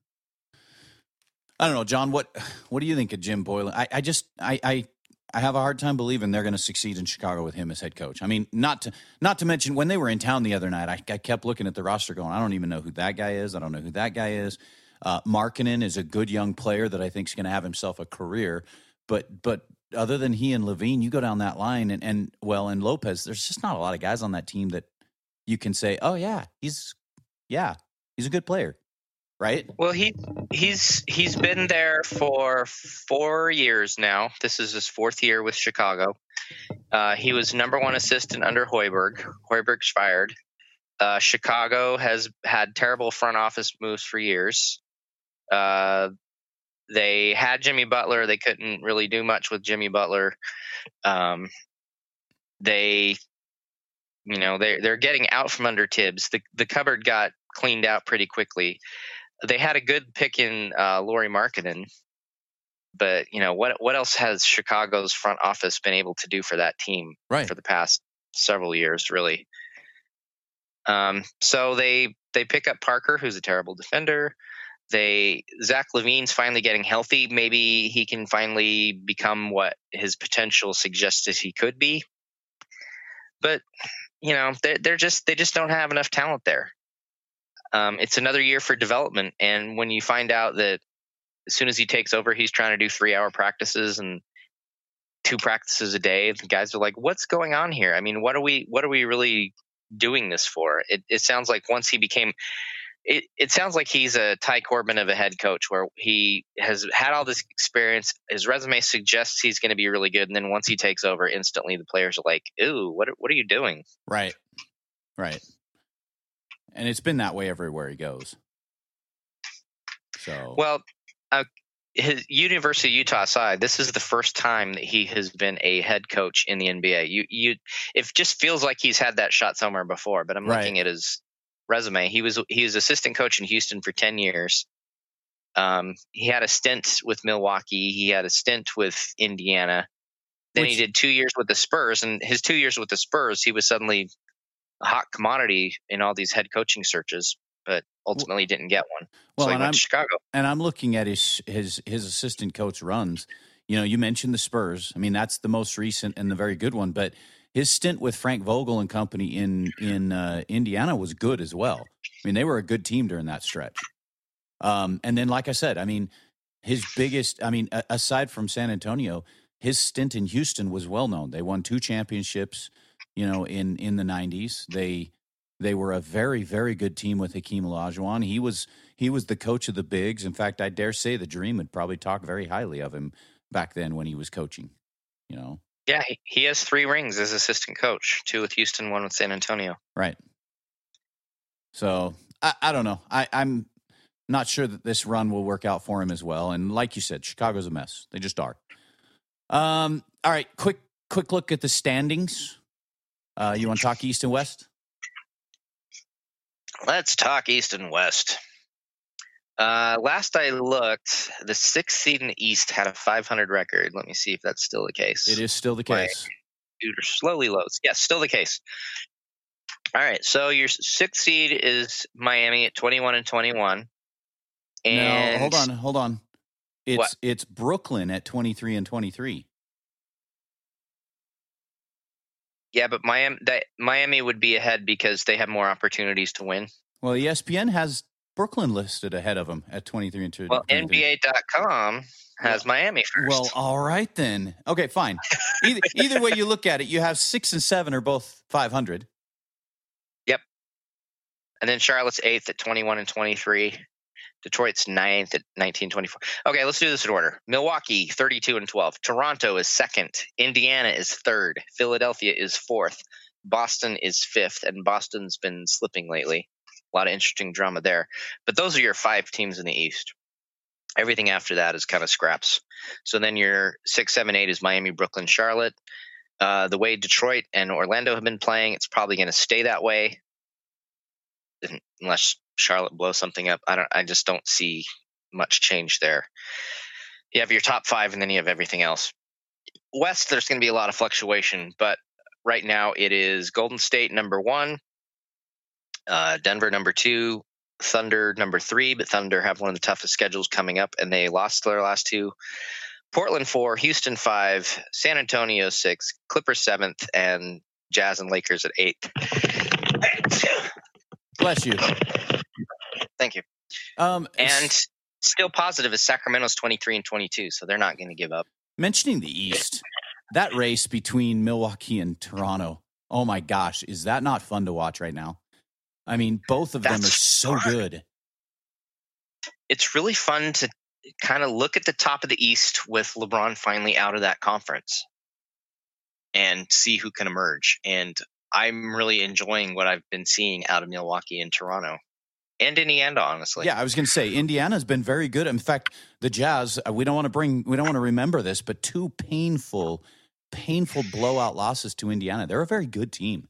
I don't know, John. What what do you think of Jim Boylan? I, I just I, I I have a hard time believing they're going to succeed in Chicago with him as head coach. I mean, not to not to mention when they were in town the other night, I, I kept looking at the roster, going, I don't even know who that guy is. I don't know who that guy is. Uh, Markkanen is a good young player that I think is going to have himself a career, but but other than he and Levine, you go down that line, and, and well, and Lopez, there's just not a lot of guys on that team that you can say, oh yeah, he's yeah, he's a good player, right? Well, he he's he's been there for four years now. This is his fourth year with Chicago. Uh, he was number one assistant under Hoiberg. Hoiberg's fired. Uh, Chicago has had terrible front office moves for years. Uh, they had Jimmy Butler. They couldn't really do much with Jimmy Butler. Um, they, you know, they they're getting out from under Tibbs. The the cupboard got cleaned out pretty quickly. They had a good pick in uh, Lauri Markkanen, but you know what? What else has Chicago's front office been able to do for that team Right. for the past several years, really? Um, so they they pick up Parker, who's a terrible defender. They Zach LaVine's finally getting healthy. Maybe he can finally become what his potential suggested he could be. But you know, they're, they're just they just don't have enough talent there. Um, it's another year for development, and when you find out that as soon as he takes over, he's trying to do three-hour practices and two practices a day, the guys are like, "What's going on here? I mean, what are we what are we really doing this for?" It, it sounds like once he became, it, it sounds like he's a Ty Corbin of a head coach, where he has had all this experience. His resume suggests he's going to be really good, and then once he takes over, instantly the players are like, "Ooh, what are, what are you doing?" Right, right. And it's been that way everywhere he goes. So Well, uh, his University of Utah side, this is the first time that he has been a head coach in the N B A. You, you, it just feels like he's had that shot somewhere before. But I'm Right. looking at his resume. He was he was assistant coach in Houston for ten years. Um, he had a stint with Milwaukee. He had a stint with Indiana. Then Which- he did two years with the Spurs, and his two years with the Spurs, he was suddenly a hot commodity in all these head coaching searches, but ultimately didn't get one. Well, so he and went I'm- to Chicago. and I'm looking at his his his assistant coach runs. You know, you mentioned the Spurs. I mean, that's the most recent and the very good one. But his stint with Frank Vogel and company in in uh, Indiana was good as well. I mean, they were a good team during that stretch. Um, and then, like I said, I mean, his biggest. I mean, a- aside from San Antonio, his stint in Houston was well known. They won two championships. You know, in in the nineties, they they were a very very good team with Hakeem Olajuwon. He was he was the coach of the bigs. In fact, I dare say the Dream would probably talk very highly of him back then when he was coaching. You know, Yeah, he, he has three rings as assistant coach, two with Houston, one with San Antonio. right? So I, I don't know. I, I'm not sure that this run will work out for him as well. And like you said, Chicago's a mess. They just are. Um. All right. Quick quick look at the standings. Uh, you want to talk East and West? Let's talk East and West. Uh, last I looked, the sixth seed in the East had a five hundred record. Let me see if that's still the case. It is still the Right. case. Computer slowly loads. Yes, still the case. All right, so your sixth seed is Miami at twenty-one and twenty-one. And no, hold on, hold on. It's What? it's Brooklyn at twenty-three and twenty-three. Yeah, but Miami that, Miami would be ahead because they have more opportunities to win. Well, E S P N has Brooklyn listed ahead of them at twenty-three and two. Well, N B A dot com has well, Miami first. Well, all right then. Okay, fine. Either, either way you look at it, you have six and seven are both five hundred. Yep. And then Charlotte's eighth at twenty-one and twenty-three. Detroit's ninth at nineteen twenty-four. Okay, let's do this in order. Milwaukee, thirty-two and twelve. Toronto is second. Indiana is third. Philadelphia is fourth. Boston is fifth, and Boston's been slipping lately. A lot of interesting drama there. But those are your five teams in the East. Everything after that is kind of scraps. So then your six, seven, eight is Miami, Brooklyn, Charlotte. Uh, the way Detroit and Orlando have been playing, it's probably going to stay that way, unless Charlotte blows something up. I don't. I just don't see much change there. You have your top five, and then you have everything else. West, there's going to be a lot of fluctuation, but right now it is Golden State number one, uh, Denver number two, Thunder number three, but Thunder have one of the toughest schedules coming up, and they lost their last two. Portland four, Houston five, San Antonio six, Clippers seventh, and Jazz and Lakers at eighth. Bless you. Thank you. Um, and still positive is Sacramento's twenty-three and twenty-two, so they're not going to give up. Mentioning the East, that race between Milwaukee and Toronto, oh my gosh, is that not fun to watch right now? I mean, both of That's them are so fun. good. It's really fun to kind of look at the top of the East with LeBron finally out of that conference and see who can emerge. And I'm really enjoying what I've been seeing out of Milwaukee and Toronto. And Indiana, honestly. Yeah, I was going to say Indiana's been very good. In fact, the Jazz, we don't want to bring, we don't want to remember this, but two painful, painful blowout losses to Indiana. They're a very good team.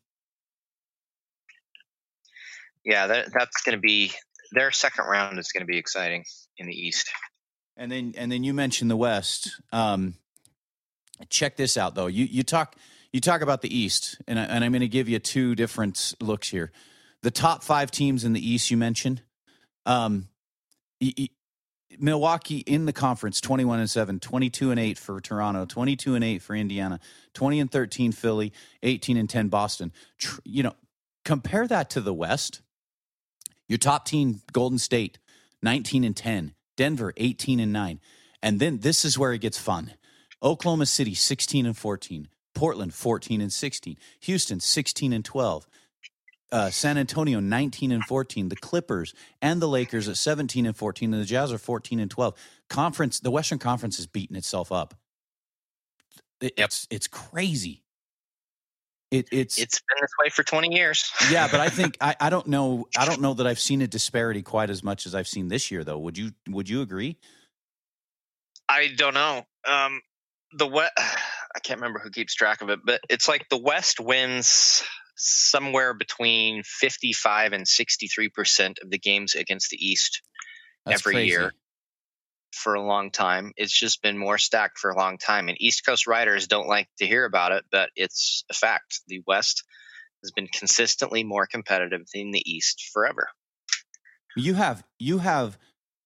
Yeah, that, that's going to be their second round is going to be exciting in the East. And then, and then you mentioned the West. Um, check this out, though. You you talk you talk about the East, and I, and I'm going to give you two different looks here. The top five teams in the East you mentioned, um, e- e- Milwaukee in the conference, twenty-one and seven, twenty-two and eight for Toronto, twenty-two and eight for Indiana, twenty and thirteen Philly, eighteen and ten Boston. Tr- you know, compare that to the West. Your top team, Golden State, nineteen and ten, Denver, eighteen and nine, and then this is where it gets fun. Oklahoma City, sixteen and fourteen, Portland, fourteen and sixteen, Houston, sixteen and twelve. Uh, San Antonio, nineteen and fourteen. The Clippers and the Lakers at seventeen and fourteen, and the Jazz are fourteen and twelve. Conference, the Western Conference is beating itself up. It, yep. It's it's crazy. It, it's it's been this way for twenty years. Yeah, but I think I, I don't know I don't know that I've seen a disparity quite as much as I've seen this year, though. Would you Would you agree? I don't know. Um, the West, I can't remember who keeps track of it, but it's like the West wins somewhere between fifty-five and sixty-three percent of the games against the East That's every crazy. year for a long time. It's just been more stacked for a long time. And East Coast writers don't like to hear about it, but it's a fact. The West has been consistently more competitive than the East forever. You have you have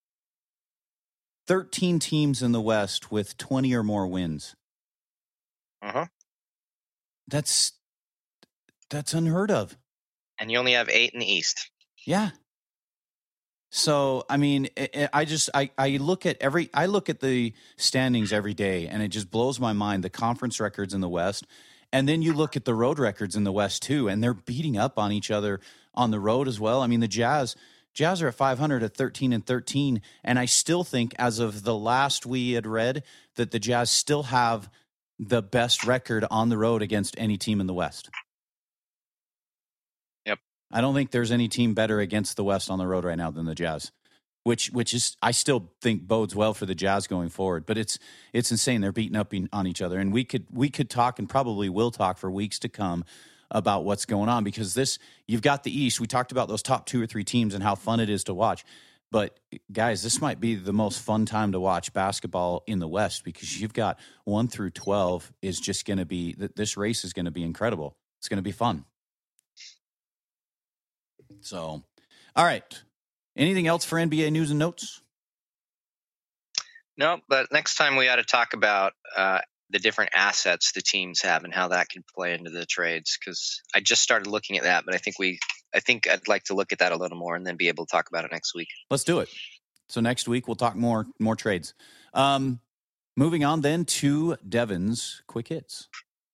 thirteen teams in the West with twenty or more wins. Uh-huh. That's That's unheard of. And you only have eight in the East. Yeah. So, I mean, it, I just, I, I look at every, I look at the standings every day, and it just blows my mind, the conference records in the West. And then you look at the road records in the West too, and they're beating up on each other on the road as well. I mean, the Jazz, Jazz are at five hundred at thirteen and thirteen. And I still think, as of the last we had read, that the Jazz still have the best record on the road against any team in the West. I don't think there's any team better against the West on the road right now than the Jazz, which which is I still think bodes well for the Jazz going forward. But it's it's insane. They're beating up on each other, and we could we could talk and probably will talk for weeks to come about what's going on, because this you've got the East. We talked about those top two or three teams and how fun it is to watch. But guys, this might be the most fun time to watch basketball in the West, because you've got one through twelve is just going to be this race is going to be incredible. It's going to be fun. So, all right. Anything else for N B A news and notes? No, but next time we ought to talk about uh, the different assets the teams have and how that can play into the trades. Because I just started looking at that, but I think we, I think I'd like to look at that a little more and then be able to talk about it next week. Let's do it. So next week we'll talk more more trades. Um, moving on then to Devin's quick hits.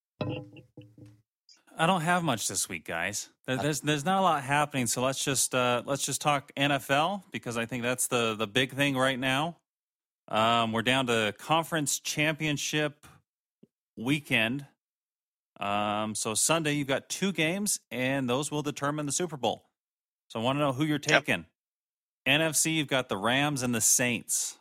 I don't have much this week, guys. There's there's not a lot happening, so let's just uh, let's just talk N F L because I think that's the the big thing right now. Um, we're down to conference championship weekend. Um, so Sunday you've got two games, and those will determine the Super Bowl. So I want to know who you're taking. Yep. N F C, you've got the Rams and the Saints.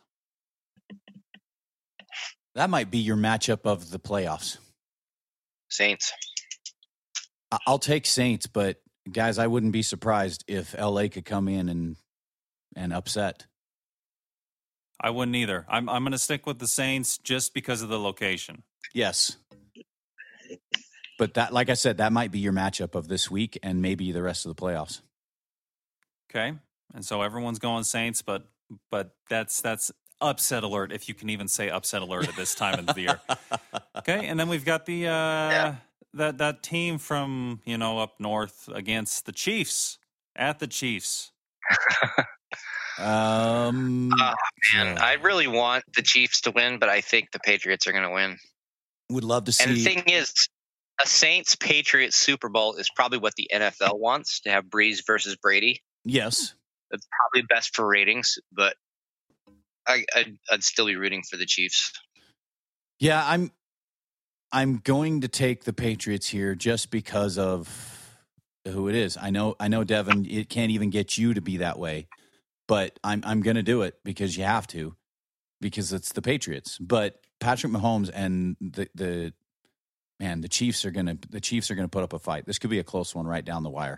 That might be your matchup of the playoffs. Saints. I'll take Saints, but guys, I wouldn't be surprised if L A could come in and and upset. I wouldn't either. I'm I'm going to stick with the Saints just because of the location. Yes. But that, like I said, that might be your matchup of this week and maybe the rest of the playoffs. Okay. And so everyone's going Saints, but but that's that's upset alert, if you can even say upset alert at this time of the year. Okay, and then we've got the uh, yeah. that that team from, you know, up north against the Chiefs at the Chiefs. um, oh, man, I really want the Chiefs to win, but I think the Patriots are going to win. Would love to see. And the thing is, a Saints Patriots Super Bowl is probably what the N F L wants, to have Breeze versus Brady. Yes, it's probably best for ratings, but I, I'd, I'd still be rooting for the Chiefs. Yeah, I'm. I'm going to take the Patriots here just because of who it is. I know, I know, Devin, it can't even get you to be that way, but I'm I'm going to do it because you have to, because it's the Patriots. But Patrick Mahomes and the the man, the Chiefs are gonna the Chiefs are gonna put up a fight. This could be a close one right down the wire.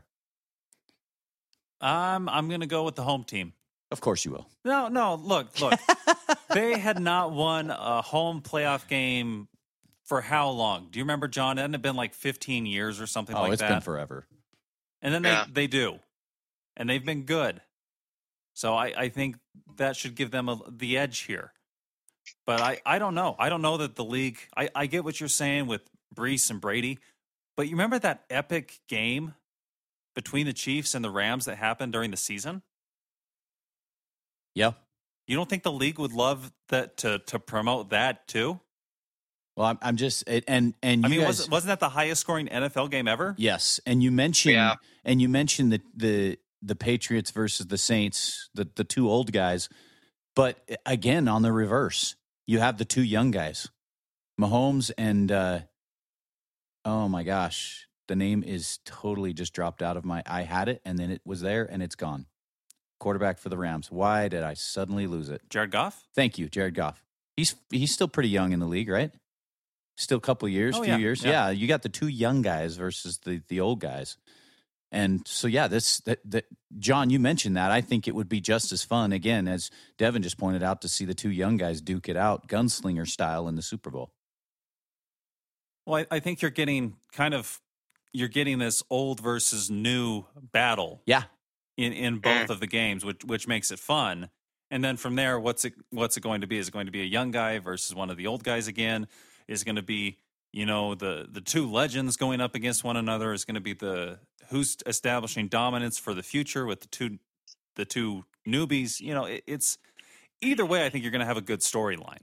Um, I'm going to go with the home team. Of course you will. No, no, look, look. They had not won a home playoff game for how long? Do you remember, John? Hadn't it been like fifteen years or something oh, like that? Oh, that? it's been forever. And then yeah. they, they do. And they've been good. So I, I think that should give them a, the edge here. But I, I don't know. I don't know that the league – I I get what you're saying with Brees and Brady. But you remember that epic game between the Chiefs and the Rams that happened during the season? Yeah. You don't think the league would love that to to promote that too? Well, I'm, I'm just and and you I mean, guys, was, wasn't that the highest scoring N F L game ever? Yes, and you mentioned yeah. and you mentioned the the the Patriots versus the Saints, the the two old guys, but again on the reverse, you have the two young guys, Mahomes and uh, oh my gosh, the name is totally just dropped out of my. I had it and then it was there and it's gone. Quarterback for the Rams. Why did I suddenly lose it? Jared Goff? Thank you, Jared Goff. He's he's still pretty young in the league, right? Still a couple of years, oh, few yeah. years. Yeah. yeah, you got the two young guys versus the the old guys. And so, yeah, this that, that John, you mentioned that. I think it would be just as fun, again, as Devin just pointed out, to see the two young guys duke it out, gunslinger style, in the Super Bowl. Well, I, I think you're getting kind of you're getting this old versus new battle. Yeah. In, in both of the games, which which makes it fun. And then from there, what's it what's it going to be? Is it going to be a young guy versus one of the old guys again? Is it going to be, you know, the the two legends going up against one another? Is it going to be the who's establishing dominance for the future with the two the two newbies? You know, it, it's either way. I think you're going to have a good storyline.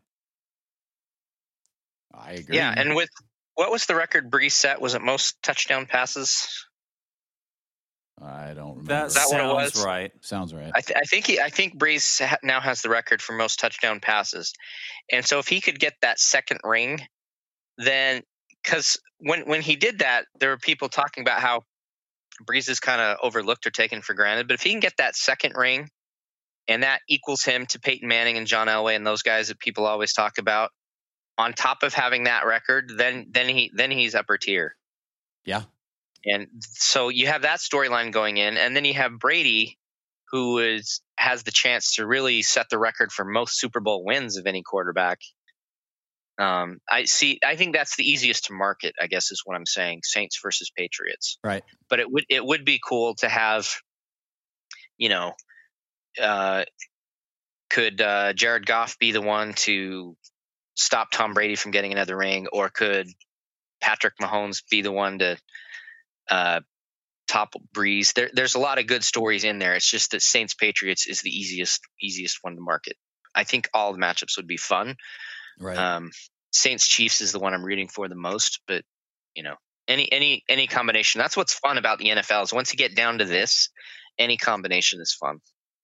I agree. Yeah, and with what was the record Brees set? Was it most touchdown passes? I don't remember. That, Is that sounds what it was? right. Sounds right. I, th- I think he, I think Brees ha- now has the record for most touchdown passes, and so if he could get that second ring, then because when when he did that, there were people talking about how Brees is kind of overlooked or taken for granted. But if he can get that second ring, and that equals him to Peyton Manning and John Elway and those guys that people always talk about, on top of having that record, then then he then he's upper tier. Yeah. And so you have that storyline going in, and then you have Brady, who is has the chance to really set the record for most Super Bowl wins of any quarterback. Um, I see. I think that's the easiest to market, I guess, is what I'm saying. Saints versus Patriots, right? But it would it would be cool to have, you know, uh, could uh, Jared Goff be the one to stop Tom Brady from getting another ring, or could Patrick Mahomes be the one to uh, top Breeze? There, there's a lot of good stories in there. It's just that Saints Patriots is the easiest easiest one to market. I think all the matchups would be fun. Right. Um, Saints Chiefs is the one I'm rooting for the most, but you know, any any any combination. That's what's fun about the N F L is once you get down to this, any combination is fun.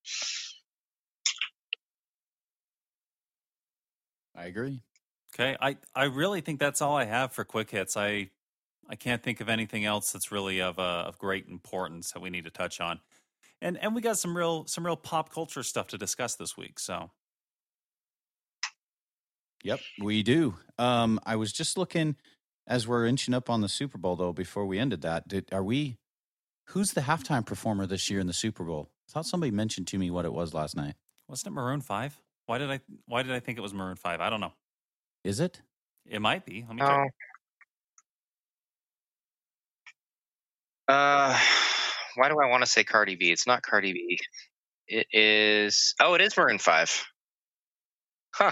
I agree. Okay, I, I really think that's all I have for quick hits. I I can't think of anything else that's really of uh, of great importance that we need to touch on, and and we got some real some real pop culture stuff to discuss this week. So, yep, we do. Um, I was just looking as we're inching up on the Super Bowl, though. Before we ended that, did, are we? Who's the halftime performer this year in the Super Bowl? I thought somebody mentioned to me what it was last night. Wasn't it Maroon five? Why did I Why did I think it was Maroon five? I don't know. Is it? It might be. Let me Oh. check. Uh, why do I want to say Cardi B? It's not Cardi B. It is. Oh, it is Maroon five. Huh.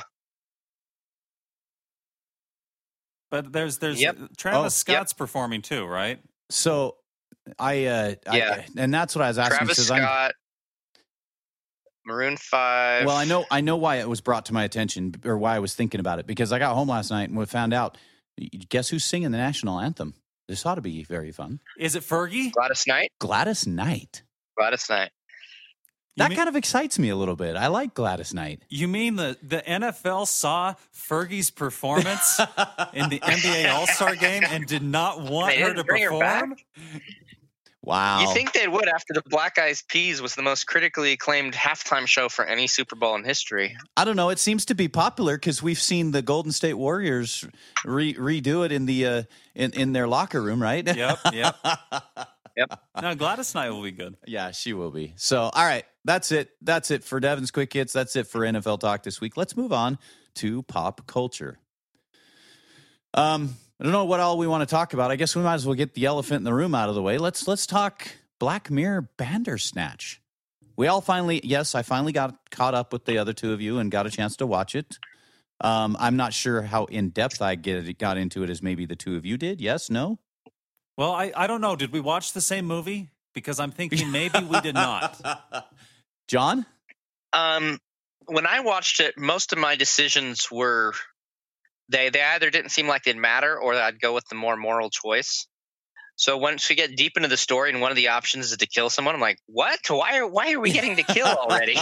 But there's there's Yep. Travis Oh, Scott's performing too, right? So, I uh, Yeah. I, and that's what I was asking. Travis says I'm- Scott, Maroon five. Well, I know I know why it was brought to my attention, or why I was thinking about it, because I got home last night and we found out. Guess who's singing the national anthem? This ought to be very fun. Is it Fergie? Gladys Knight. Gladys Knight. Gladys Knight. You That mean, kind of excites me a little bit. I like Gladys Knight. you mean the, the N F L saw Fergie's performance in the N B A All-Star game and did not want They her didn't to bring her perform? Wow. You think they would after the Black Eyed Peas was the most critically acclaimed halftime show for any Super Bowl in history? I don't know. It seems to be popular because we've seen the Golden State Warriors re- redo it in the uh, in in their locker room, right? Yep, yep. Yep. No, Gladys Knight will be good. Yeah, she will be. So, all right, that's it. That's it for Devin's Quick Hits. That's it for N F L Talk this week. Let's move on to pop culture. Um, I don't know what all we want to talk about. I guess we might as well get the elephant in the room out of the way. Let's let's talk Black Mirror Bandersnatch. We all finally, yes, I finally got caught up with the other two of you and got a chance to watch it. Um, I'm not sure how in depth I get got into it as maybe the two of you did. Yes, no. Well, I, I don't know. Did we watch the same movie? Because I'm thinking maybe we did not. John? Um, when I watched it, most of my decisions were they they either didn't seem like they'd matter, or I'd go with the more moral choice. So once we get deep into the story and one of the options is to kill someone, I'm like, what? Why are why are we getting to kill already?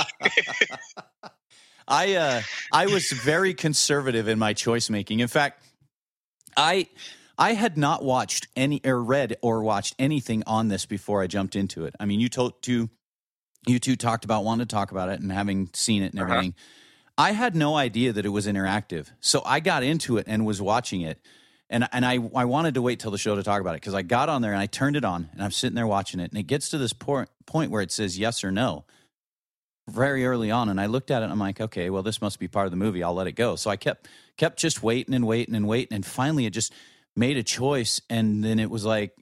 I uh, I was very conservative in my choice making. In fact, I I had not watched any or read or watched anything on this before I jumped into it. I mean, you told two, you two talked about wanting to talk about it and having seen it and everything. Uh-huh. I had no idea that it was interactive, so I got into it and was watching it, and and I I wanted to wait till the show to talk about it because I got on there and I turned it on and I'm sitting there watching it and it gets to this point point where it says yes or no very early on, and I looked at it and I'm like, okay, well this must be part of the movie. I'll let it go. So I kept kept just waiting and waiting and waiting, and finally it just made a choice, and then it was like,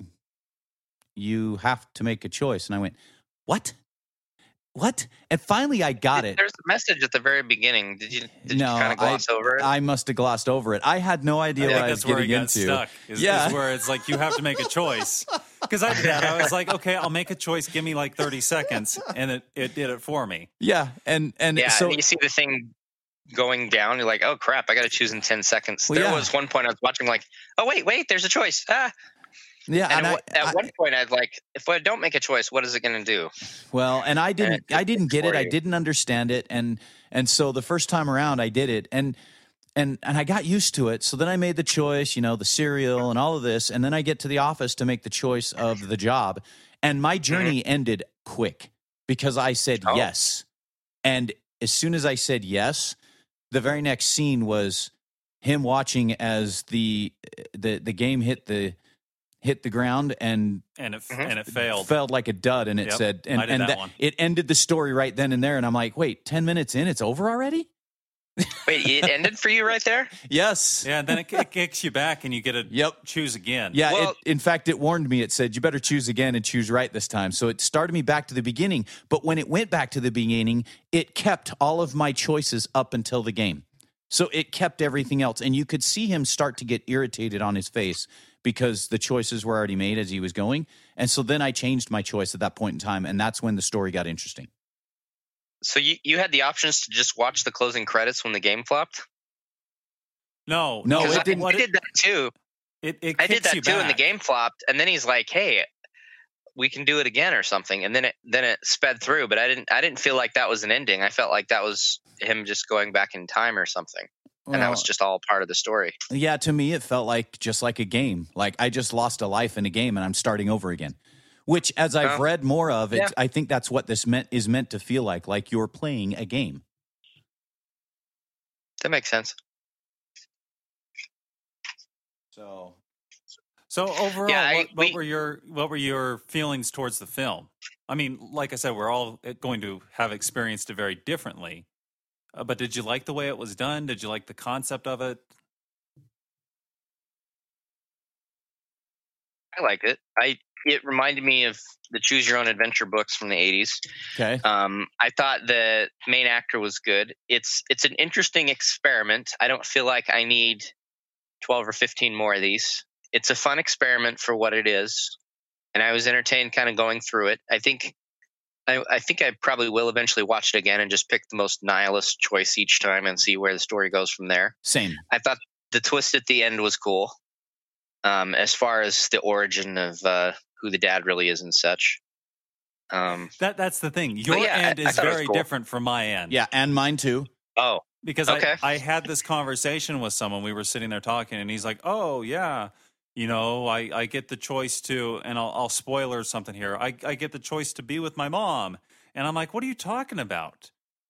you have to make a choice. And I went, what? What? And finally I got it. There's a message at the very beginning. Did you did no, you kind of gloss I, over it? I must have glossed over it. I had no idea I what think I was that's where getting he got into. stuck. Is, Yeah. is where it's like you have to make a choice. Because I did that. I was like, okay, I'll make a choice. Give me like thirty seconds, and it, it did it for me. Yeah, and and yeah, so and you see the thing going down. You're like, oh crap, I got to choose in ten seconds. Well, there yeah. was one point I was watching, like, oh wait, wait, there's a choice. Ah. yeah, And, and at, I, at I- one point, I'd like, if I don't make a choice, what is it going to do? well, and I didn't, And I didn't get it. for I you. didn't understand it, and and so the first time around, I did it, and and and I got used to it. So then I made the choice, you know, the cereal and all of this, and then I get to the office to make the choice of the job, and my journey mm-hmm. ended quick because I said Oh. yes, and as soon as I said yes, the very next scene was him watching as the the the game hit the hit the ground and And it Mhm. and it failed. felt like a dud, and it Yep, said and I did and that that- one. it ended the story right then and there, and I'm like, wait, ten minutes in, it's over already? Wait, it ended for you right there? Yes. Yeah, and then it, it kicks you back, and you get to Yep. choose again. Yeah, Well- it, in fact, it warned me. It said, you better choose again and choose right this time. So it started me back to the beginning. But when it went back to the beginning, it kept all of my choices up until the game. So it kept everything else. And you could see him start to get irritated on his face because the choices were already made as he was going. And so then I changed my choice at that point in time, and that's when the story got interesting. So you, you had the options to just watch the closing credits when the game flopped? No, No, Because it I, didn't. I did that too. It, it I did kicks that you too, and the back. game flopped. And then he's like, "Hey, we can do it again or something." And then it then it sped through. But I didn't I didn't feel like that was an ending. I felt like that was him just going back in time or something. And that Well, was just all part of the story. Yeah, to me, it felt like just like a game. Like I just lost a life in a game and I'm starting over again. Which, as I've Oh. read more of it, Yeah. I think that's what this meant is meant to feel like, like you're playing a game. That makes sense. So, So overall, Yeah, I- what, what we- were your what were your feelings towards the film? I mean, like I said, we're all going to have experienced it very differently. Uh, but did you like the way it was done? Did you like the concept of it? I liked it. I it reminded me of the Choose Your Own Adventure books from the eighties. okay. Um, I thought the main actor was good. It's it's an interesting experiment. I don't feel like I need twelve or fifteen more of these. It's a fun experiment for what it is, and I was entertained kind of going through it. I think I, I think I probably will eventually watch it again and just pick the most nihilist choice each time and see where the story goes from there. Same. I thought the twist at the end was cool, um, as far as the origin of uh, who the dad really is and such. Um, That that's the thing. Your yeah, I- end I is thought it was very cool. different from my end. Yeah, and mine too. oh, Because Okay. I, I had this conversation with someone. We were sitting there talking, and he's like, "Oh yeah, you know, I, I get the choice to," and I'll, I'll spoiler something here. I I get the choice to be with my mom, and I'm like, "What are you talking about?"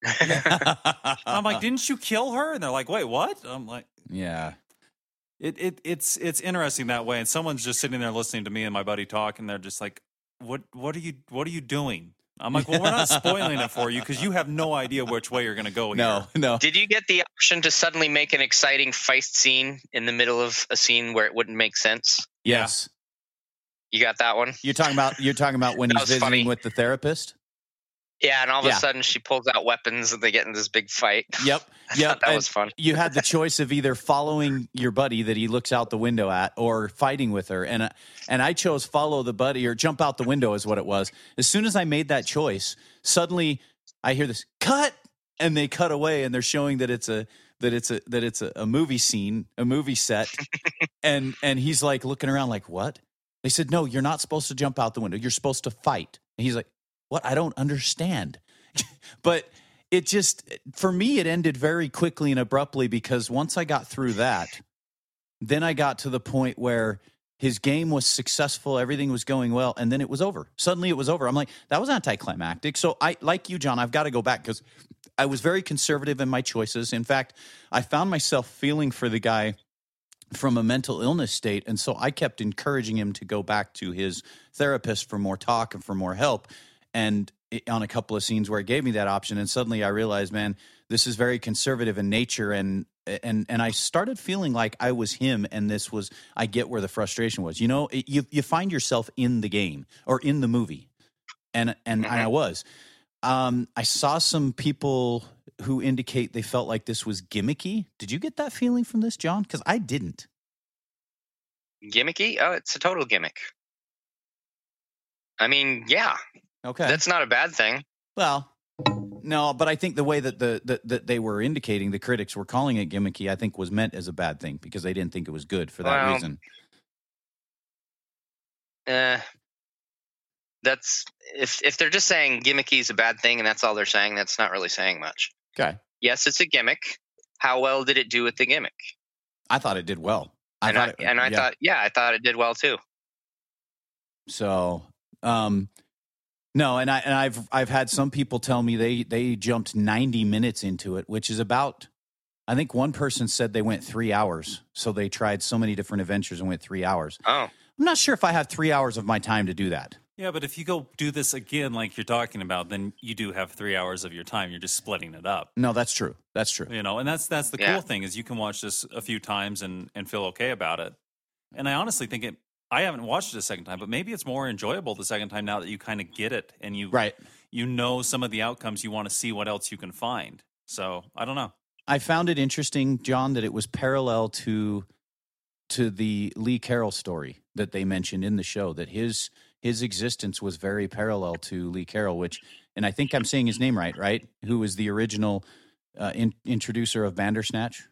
I'm like, "Didn't you kill her?" And they're like, "Wait, what?" I'm like, Yeah. "It it it's it's interesting that way." And someone's just sitting there listening to me and my buddy talk, and they're just like, "What what are you what are you doing?" I'm like, "Well, we're not spoiling it for you because you have no idea which way you're going to go." No, here. no. did you get the option to suddenly make an exciting fight scene in the middle of a scene where it wouldn't make sense? Yes. You got that one? You're talking about you're talking about when That he's was visiting funny. with the therapist? Yeah, and all of Yeah. a sudden she pulls out weapons and they get in this big fight. Yep. I Yep. thought that And was fun. you had the choice of either following your buddy that he looks out the window at or fighting with her. And uh, and I chose follow the buddy or jump out the window is what it was. As soon as I made that choice, suddenly I hear this cut and they cut away and they're showing that it's a that it's a that it's a, a movie scene, a movie set. and and he's like looking around like, "What?" They said, "No, you're not supposed to jump out the window. You're supposed to fight." And he's like, "What? I don't understand." But it just, for me, it ended very quickly and abruptly because once I got through that, then I got to the point where his game was successful, everything was going well, and then it was over. Suddenly it was over. I'm like, that was anticlimactic. So I, like you, John, I've got to go back because I was very conservative in my choices. In fact, I found myself feeling for the guy from a mental illness state. And so I kept encouraging him to go back to his therapist for more talk and for more help. And it, on a couple of scenes where it gave me that option, and suddenly I realized, man, this is very conservative in nature. And and and I started feeling like I was him, and this was, I get where the frustration was. You know, it, you you find yourself in the game or in the movie. And and Mm-hmm. I was. Um, I saw some people who indicate they felt like this was gimmicky. Did you get that feeling from this, John? Because I didn't. Gimmicky? Oh, it's a total gimmick. I mean, yeah, Okay. that's not a bad thing. Well, no, but I think the way that the that, that they were indicating, the critics were calling it gimmicky, I think was meant as a bad thing because they didn't think it was good for that Well, reason. Uh, that's if if they're just saying gimmicky is a bad thing and that's all they're saying, that's not really saying much. Okay. Yes, it's a gimmick. How well did it do with the gimmick? I thought it did well. I and thought I, it, and I yeah. thought, yeah, I thought it did well too. So, um, no, and I and I've I've had some people tell me they they jumped ninety minutes into it, which is about, I think one person said they went three hours. So they tried so many different adventures and went three hours. Oh, I'm not sure if I have three hours of my time to do that. Yeah, but if you go do this again, like you're talking about, then you do have three hours of your time. You're just splitting it up, No, that's true. That's true. you know. And that's that's the Yeah. cool thing is you can watch this a few times and and feel okay about it. And I honestly think it. I haven't watched it a second time, but maybe it's more enjoyable the second time now that you kind of get it and you Right. you know some of the outcomes. You want to see what else you can find. So I don't know. I found it interesting, John, that it was parallel to to the Lee Carroll story that they mentioned in the show. That his his existence was very parallel to Lee Carroll, which, and I think I'm saying his name right, right? Who was the original uh, in, introducer of Bandersnatch?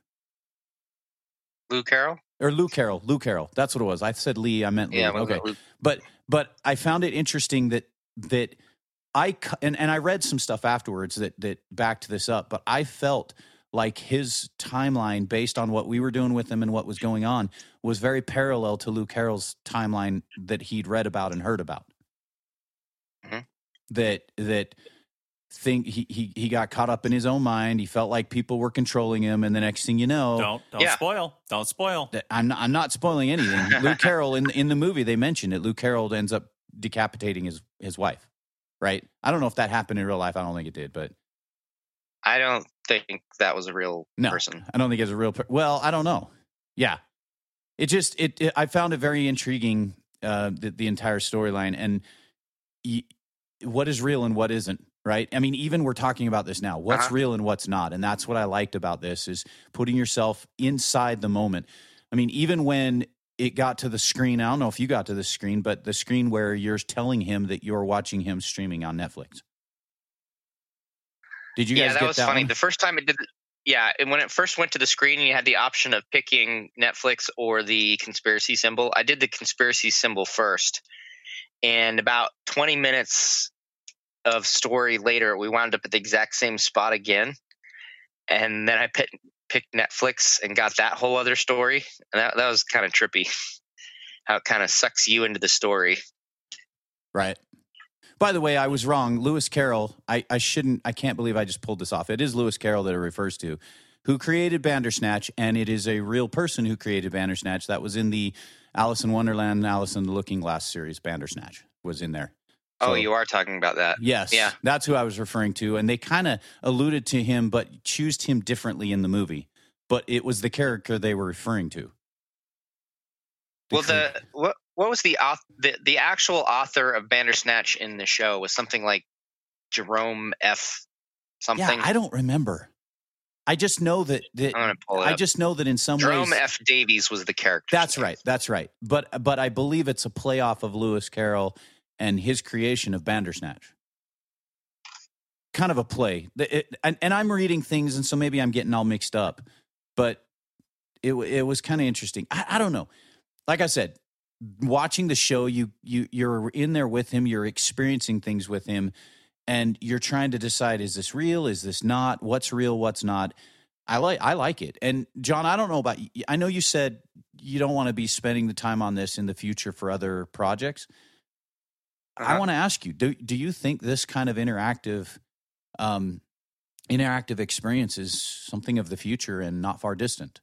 Lou Carroll? Or Lou Carroll. Lou Carroll. That's what it was. I said Lee. I meant Lou. Yeah, okay. Lou. But but I found it interesting that that I and, and I read some stuff afterwards that that backed this up. But I felt like his timeline, based on what we were doing with him and what was going on, was very parallel to Lou Carroll's timeline that he'd read about and heard about. Mm-hmm. That that. Think he, he he got caught up in his own mind. He felt like people were controlling him, and the next thing you know, don't don't yeah. spoil, don't spoil. I'm not, I'm not spoiling anything. Lou Carroll in in the movie they mentioned it. Lou Carroll ends up decapitating his his wife. Right? I don't know if that happened in real life. I don't think it did, but I don't think that was a real no, person. I don't think it's a real. Per- well, I don't know. Yeah, it just it. it I found it very intriguing. Uh, the, the entire storyline and y- what is real and what isn't. Right. I mean, even we're talking about this now, what's uh-huh. real and what's not. And that's what I liked about this is putting yourself inside the moment. I mean, even when it got to the screen, I don't know if you got to the screen, but the screen where you're telling him that you're watching him streaming on Netflix. Did you yeah, guys that get was that funny. one? The first time it did. Yeah. And when it first went to the screen, you had the option of picking Netflix or the conspiracy symbol. I did the conspiracy symbol first. And about twenty minutes of story later, we wound up at the exact same spot again, and then I picked, picked Netflix and got that whole other story, and that, that was kind of trippy, how it kind of sucks you into the story. Right. By the way, I was wrong. Lewis Carroll, I, I shouldn't, I can't believe I just pulled this off. It is Lewis Carroll that it refers to, who created Bandersnatch, and it is a real person who created Bandersnatch. That was in the Alice in Wonderland, Alice in the Looking Glass series. Bandersnatch was in there. So, oh, you are talking about that. Yes. Yeah. That's who I was referring to. And they kind of alluded to him, but choosed him differently in the movie. But it was the character they were referring to. The well, the what what was the, the the actual author of Bandersnatch in the show was something like Jerome F. something. Yeah, I don't remember. I just know that, that I'm gonna pull it I up. just know that in some Jerome ways F. Davies was the character. That's right. That's right. But but I believe it's a playoff of Lewis Carroll and his creation of Bandersnatch. Kind of a play. It, and, and I'm reading things, and so maybe I'm getting all mixed up. But it it was kind of interesting. I, I don't know. Like I said, watching the show, you you you're in there with him. You're experiencing things with him, and you're trying to decide: is this real? Is this not? What's real? What's not? I like I like it. And John, I don't know about you. I know you said you don't want to be spending the time on this in the future for other projects. Uh-huh. I want to ask you: Do do you think this kind of interactive, um, interactive experience is something of the future and not far distant?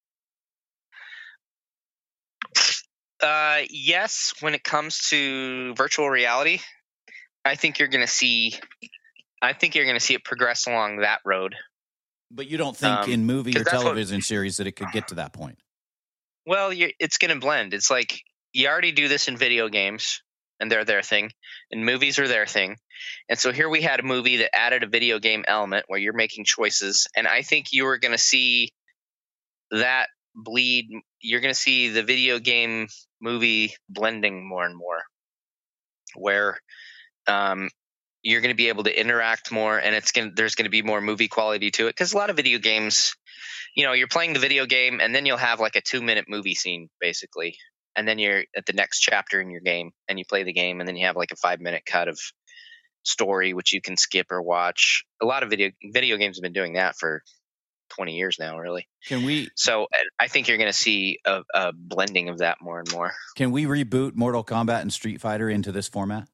Uh, yes, when it comes to virtual reality, I think you're going to see. I think you're going to see it progress along that road. But you don't think Um, in movie 'cause or that's what- television series that it could get to that point? Well, you're, it's going to blend. It's like you already do this in video games, and they're their thing, and movies are their thing. And so here we had a movie that added a video game element where you're making choices, and I think you are going to see that bleed. You're going to see the video game movie blending more and more, where um, you're going to be able to interact more, and it's going there's going to be more movie quality to it. Because a lot of video games, you know, you're playing the video game, and then you'll have like a two minute movie scene, basically, and then you're at the next chapter in your game, and you play the game, and then you have like a five minute cut of story which you can skip or watch. A lot of video video games have been doing that for twenty years now, really. Can we So I think you're going to see a, a blending of that more and more. can we reboot Mortal Kombat and Street Fighter into this format?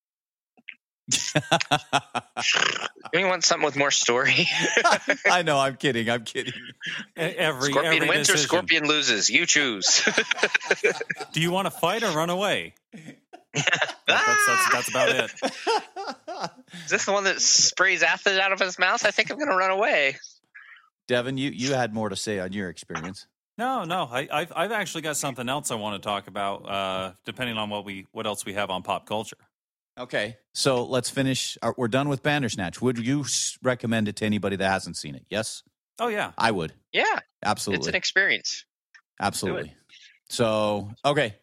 You want something with more story? I know. I'm kidding. I'm kidding. E- Every Scorpion every wins or decision. Scorpion loses. You choose. Do you want to fight or run away? That- that's, that's that's about it. Is this the one that sprays acid out of his mouth? I think I'm going to run away. Devin, you, you had more to say on your experience. No, no. I, I've I've actually got something else I want to talk about. Uh, depending on what we what else we have on pop culture. Okay. So let's finish. uh, We're done with Bandersnatch. Would you s- recommend it to anybody that hasn't seen it? Yes? Oh yeah, I would. Yeah, Absolutely. it's an experience. Absolutely. So, okay.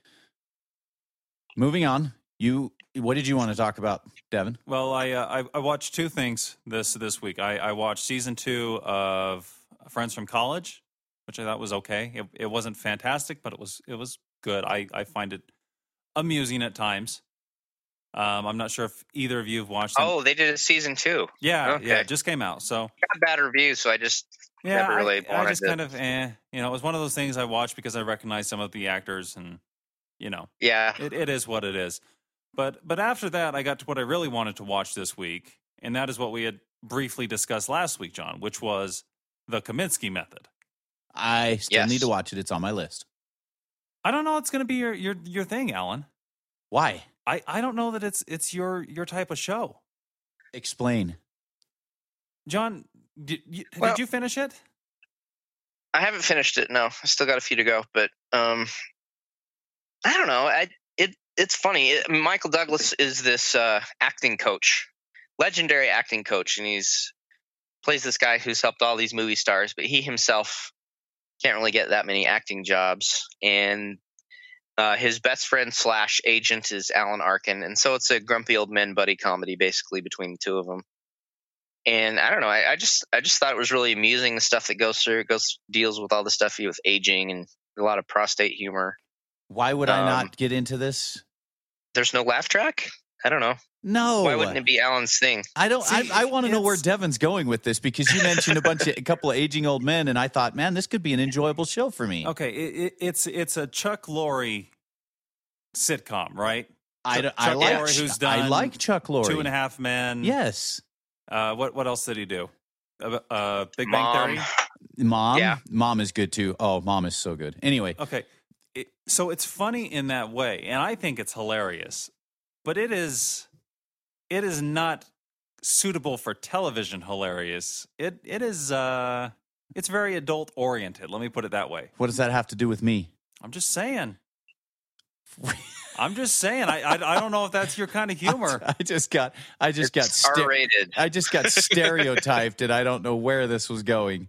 Moving on. You, what did you want to talk about, Devin? Well, I uh, I, I watched two things this this week. I, I watched season two of Friends from College, which I thought was okay. It, it wasn't fantastic, but it was it was good. I, I find it amusing at times. Um, I'm not sure if either of you have watched them. Oh, they did a season two. Yeah, Okay. yeah, it just came out. So Got bad reviews, so I just yeah, never really I, I wanted just to. kind of eh, you know, it was one of those things I watched because I recognized some of the actors, and you know, Yeah. it, it is what it is. But but after that, I got to what I really wanted to watch this week, and that is what we had briefly discussed last week, John, which was the Kaminsky Method. I still Yes. need to watch it. It's on my list. I don't know it's going to be your, your your thing, Alan. Why? I, I don't know that it's it's your your type of show. Explain. John, did you, Well- did you finish it? I haven't finished it. No, I still got a few to go, but um, I don't know. I it it's funny. It, Michael Douglas is this uh, acting coach, legendary acting coach, and he's plays this guy who's helped all these movie stars, but he himself can't really get that many acting jobs. And uh, his best friend slash agent is Alan Arkin, and so it's a grumpy old men buddy comedy basically between the two of them. And I don't know. I, I just I just thought it was really amusing, the stuff that goes through. It goes deals with all the stuff with aging and a lot of prostate humor. Why would I Um, not get into this? There's no laugh track. I don't know. No. Why wouldn't it be Alan's thing? I don't. See, I, I want to know where it's- Devin's going with this because you mentioned a bunch of a couple of aging old men, and I thought, man, this could be an enjoyable show for me. Okay, it, it, it's it's a Chuck Lorre sitcom, right? I, Chuck I like. Lorre, who's I done like Chuck Lorre. Two and a Half Men. Yes. Uh, what what else did he do? Uh, uh, Big Mom. Bang Theory. Mom. Yeah. Mom is good too. Oh, Mom is so good. Anyway, Okay, it, so it's funny in that way, and I think it's hilarious. But it is, it is not suitable for television. Hilarious. It it is. Uh, it's very adult oriented. Let me put it that way. what does that have to do with me? I'm just saying. I'm just saying. I, I I don't know if that's your kind of humor. I just got. I just got. It's sta- R-rated. I just got stereotyped, and I don't know where this was going.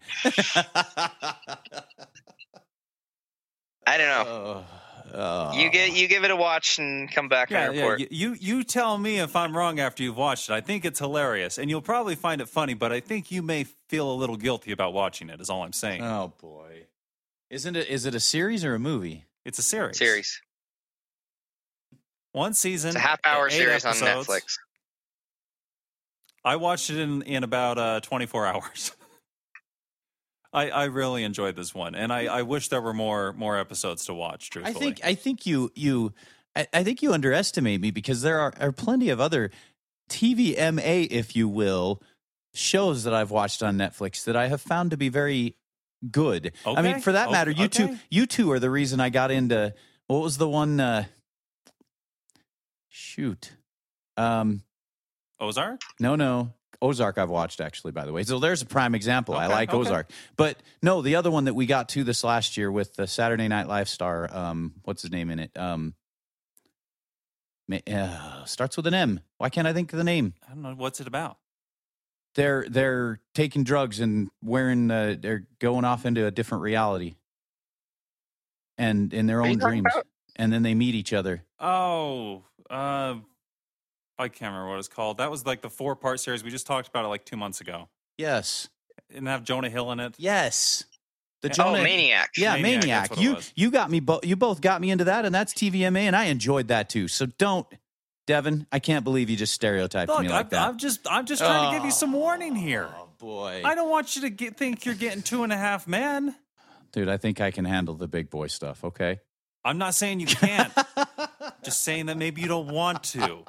I don't know. Oh, oh. You get you give it a watch and come back Yeah, and yeah. report. You, you you tell me if I'm wrong after you've watched it. I think it's hilarious, and you'll probably find it funny. But I think you may feel a little guilty about watching it. Is all I'm saying. Oh boy, isn't it? Is it a series or a movie? It's a series. Series. One season. It's a half hour eight series on episodes. Netflix. I watched it in in about uh, twenty-four hours. I I really enjoyed this one, and I, I wish there were more more episodes to watch. Truthfully, I think I think you you I, I think you underestimate me because there are, are plenty of other T V M A, if you will, shows that I've watched on Netflix that I have found to be very good. I mean, Okay. for that O- matter, you two okay. you two are the reason I got into what was the one uh shoot. Um Ozark. no no Ozark I've watched actually, by the way. So there's a prime example. I Okay, like okay. Ozark. But no, the other one that we got to this last year with the Saturday Night Live star, um, what's his name in it? Um, ma- uh, starts with an M. Why can't I think of the name? I don't know what's it about. They're they're taking drugs and wearing. Uh, they're going off into a different reality, and in their What are you own talking dreams. about? And then they meet each other. Oh, uh, I can't remember what it's called. That was like the four part series we just talked about it like two months ago. Yes, Didn't it have Jonah Hill in it. yes. The Oh, Jonah, Oh, Maniac. Yeah, Maniac, Maniac. that's what it You was. you got me. Bo- you both got me into that, and that's T V M A, and I enjoyed that too. So don't, Devin. I can't believe you just stereotyped Look, me like I, that. I'm just I'm just trying to give you some warning here. Oh boy, I don't want you to get, think you're getting two and a half men. dude. I think I can handle the big boy stuff. Okay. I'm not saying you can't. Just saying that maybe you don't want to.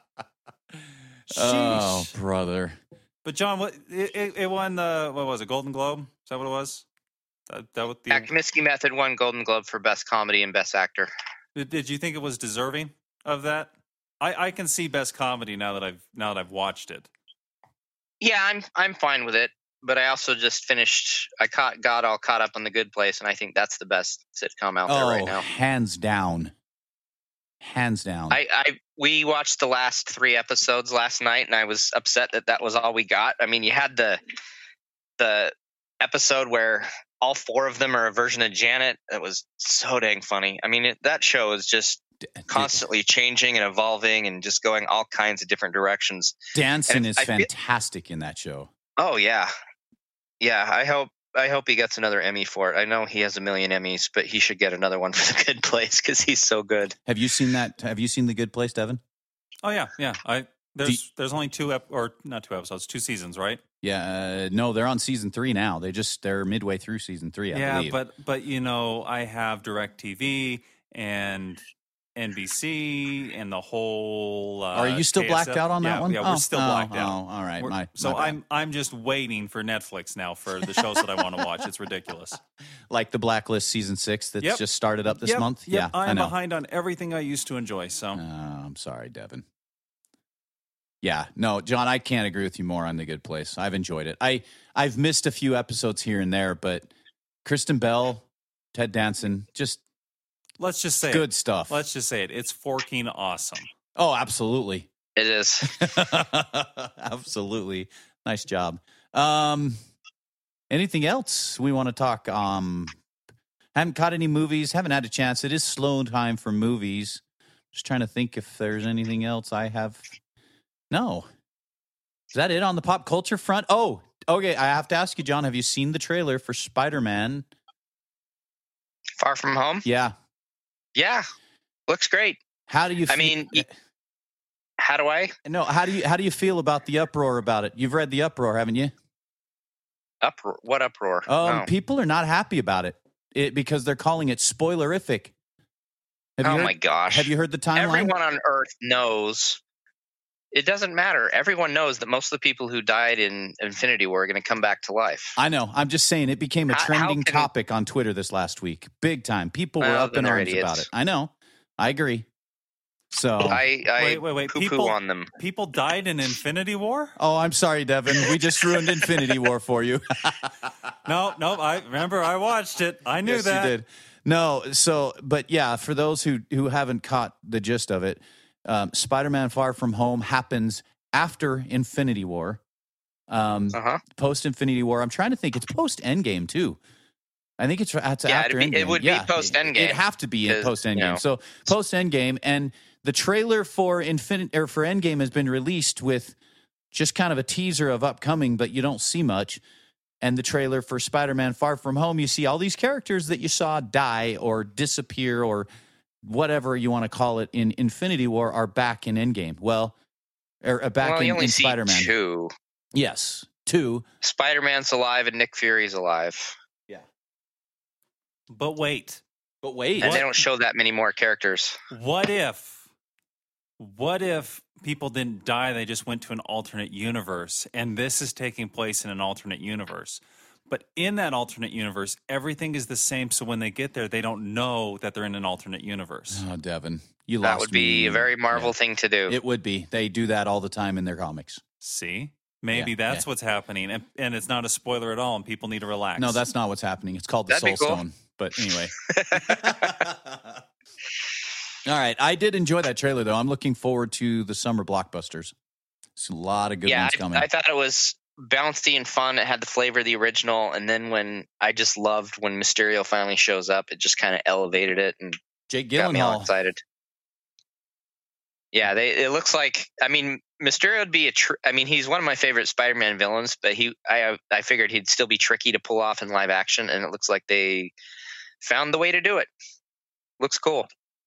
Oh, Sheesh. brother. But John, what it, it, it won the what was it? Golden Globe? Is that what it was? That, that what the Yeah, Kaminsky Method won Golden Globe for Best Comedy and Best Actor. did, did you think it was deserving of that? I, I can see best comedy now that I've now that I've watched it. Yeah, I'm I'm fine with it, but I also just finished. I caught got all caught up on The Good Place, and I think that's the best sitcom out there Oh, right now. hands down. Hands down. I, I we watched the last three episodes last night, and I was upset that that was all we got. I mean, you had the the episode where all four of them are a version of Janet. It was so dang funny. I mean, it, that show is just constantly changing and evolving and just going all kinds of different directions. Danson is I feel- fantastic in that show. Oh yeah, yeah. I hope I hope he gets another Emmy for it. I know he has a million Emmys, but he should get another one for The Good Place because he's so good. Have you seen that? Have you seen The Good Place, Devin? Oh yeah, yeah. I there's you- there's only two ep- or not two episodes, two seasons, right? Yeah, uh, no, they're on season three now. They just they're midway through season three. I yeah, believe. but but you know, I have DirecTV and N B C and the whole. Uh, Are you still K S F. blacked out on yeah, that one? Yeah, oh, we're still oh, blacked oh, out. all right, We're- my, so my bad. I'm I'm just waiting for Netflix now for the shows that I want to watch. It's ridiculous. like the Blacklist season six that's Yep. just started up this Yep, month. Yep, Yeah, I I'm know. behind on everything I used to enjoy. So Oh, I'm sorry, Devin. Yeah, no, John, I can't agree with you more on The Good Place. I've enjoyed it. I I've missed a few episodes here and there, but Kristen Bell, Ted Danson, just let's just say good it. stuff. Let's just say it. It's forking awesome. Oh, absolutely. It is. Absolutely. Nice job. Um, anything else we want to talk? Um, haven't caught any movies. Haven't had a chance. It is slow time for movies. Just trying to think if there's anything else I have. No. Is that it on the pop culture front? Oh, okay. I have to ask you, John, have you seen the trailer for Spider-Man? Far From Home? Yeah. Yeah. Looks great. How do you feel? I mean, y- how do I? no, how do you how do you feel about the uproar about it? You've read the uproar, haven't you? Uproar? What uproar? Um, No. people are not happy about it, it because they're calling it spoilerific. Have you Oh heard, my gosh. Have you heard the timeline? Everyone on Earth knows. It doesn't matter. Everyone knows that most of the people who died in Infinity War are going to come back to life. I know. I'm just saying it became a How- how trending can- topic on Twitter this last week. Big time. People were Well, up then in they're arms idiots. about it. I know. I agree. So, I, I Wait, wait, wait. poo-poo People- on them. People died in Infinity War? oh, I'm sorry, Devin. We just ruined Infinity War for you. No, no. I remember I watched it. I knew yes, that. you did. No, so, but yeah, for those who who haven't caught the gist of it, um, Spider-Man: Far From Home happens after Infinity War. Um, Uh huh. post Infinity War. I'm trying to think. It's post Endgame too. I think it's, it's Yeah, after it'd be- Endgame. it would be yeah, post-Endgame, It'd have to be in 'cause, post Endgame. you know. So post Endgame, and the trailer for Infinite or for Endgame has been released with just kind of a teaser of upcoming, but you don't see much. And the trailer for Spider-Man: Far From Home, you see all these characters that you saw die or disappear or whatever you want to call it in Infinity War are back in Endgame. Well, or uh, back Well, in, you only in see Spider-Man. two. Yes, two. Spider-Man's alive and Nick Fury's alive. But wait, But wait, And they don't show that many more characters. what if, what if people didn't die? They just went to an alternate universe, and this is taking place in an alternate universe. But in that alternate universe, everything is the same. So when they get there, they don't know that they're in an alternate universe. Oh, Devin, you That lost would be me. a very Marvel Yeah. thing to do. It would be. They do that all the time in their comics. See, maybe Yeah, that's yeah. what's happening, and, and it's not a spoiler at all, and people need to relax. No, that's not what's happening. It's called the That'd Soul be cool. Stone. But anyway. All right. I did enjoy that trailer, though. I'm looking forward to the summer blockbusters. It's a lot of good yeah, ones I, coming. I thought it was bouncy and fun. It had the flavor of the original. And then when I just loved when Mysterio finally shows up, it just kind of elevated it and Jake got me all Gyllenhaal. excited. Yeah, they. It looks like. I mean, Mysterio would be a. Tr- I mean, he's one of my favorite Spider-Man villains, but he. I. I figured he'd still be tricky to pull off in live action, and it looks like they found the way to do it. Looks cool.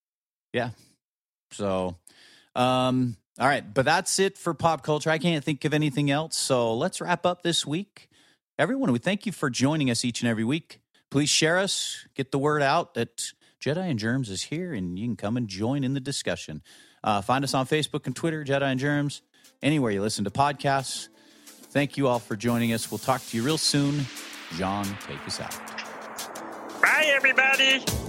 So, um, all right. But that's it for pop culture. I can't think of anything else. So let's wrap up this week. Everyone, we thank you for joining us each and every week. Please share us. Get the word out that Jedi and Germs is here, and you can come and join in the discussion. Uh, find us on Facebook and Twitter, Jedi and Germs, anywhere you listen to podcasts. Thank you all for joining us. We'll talk to you real soon. John, take us out. Bye, everybody.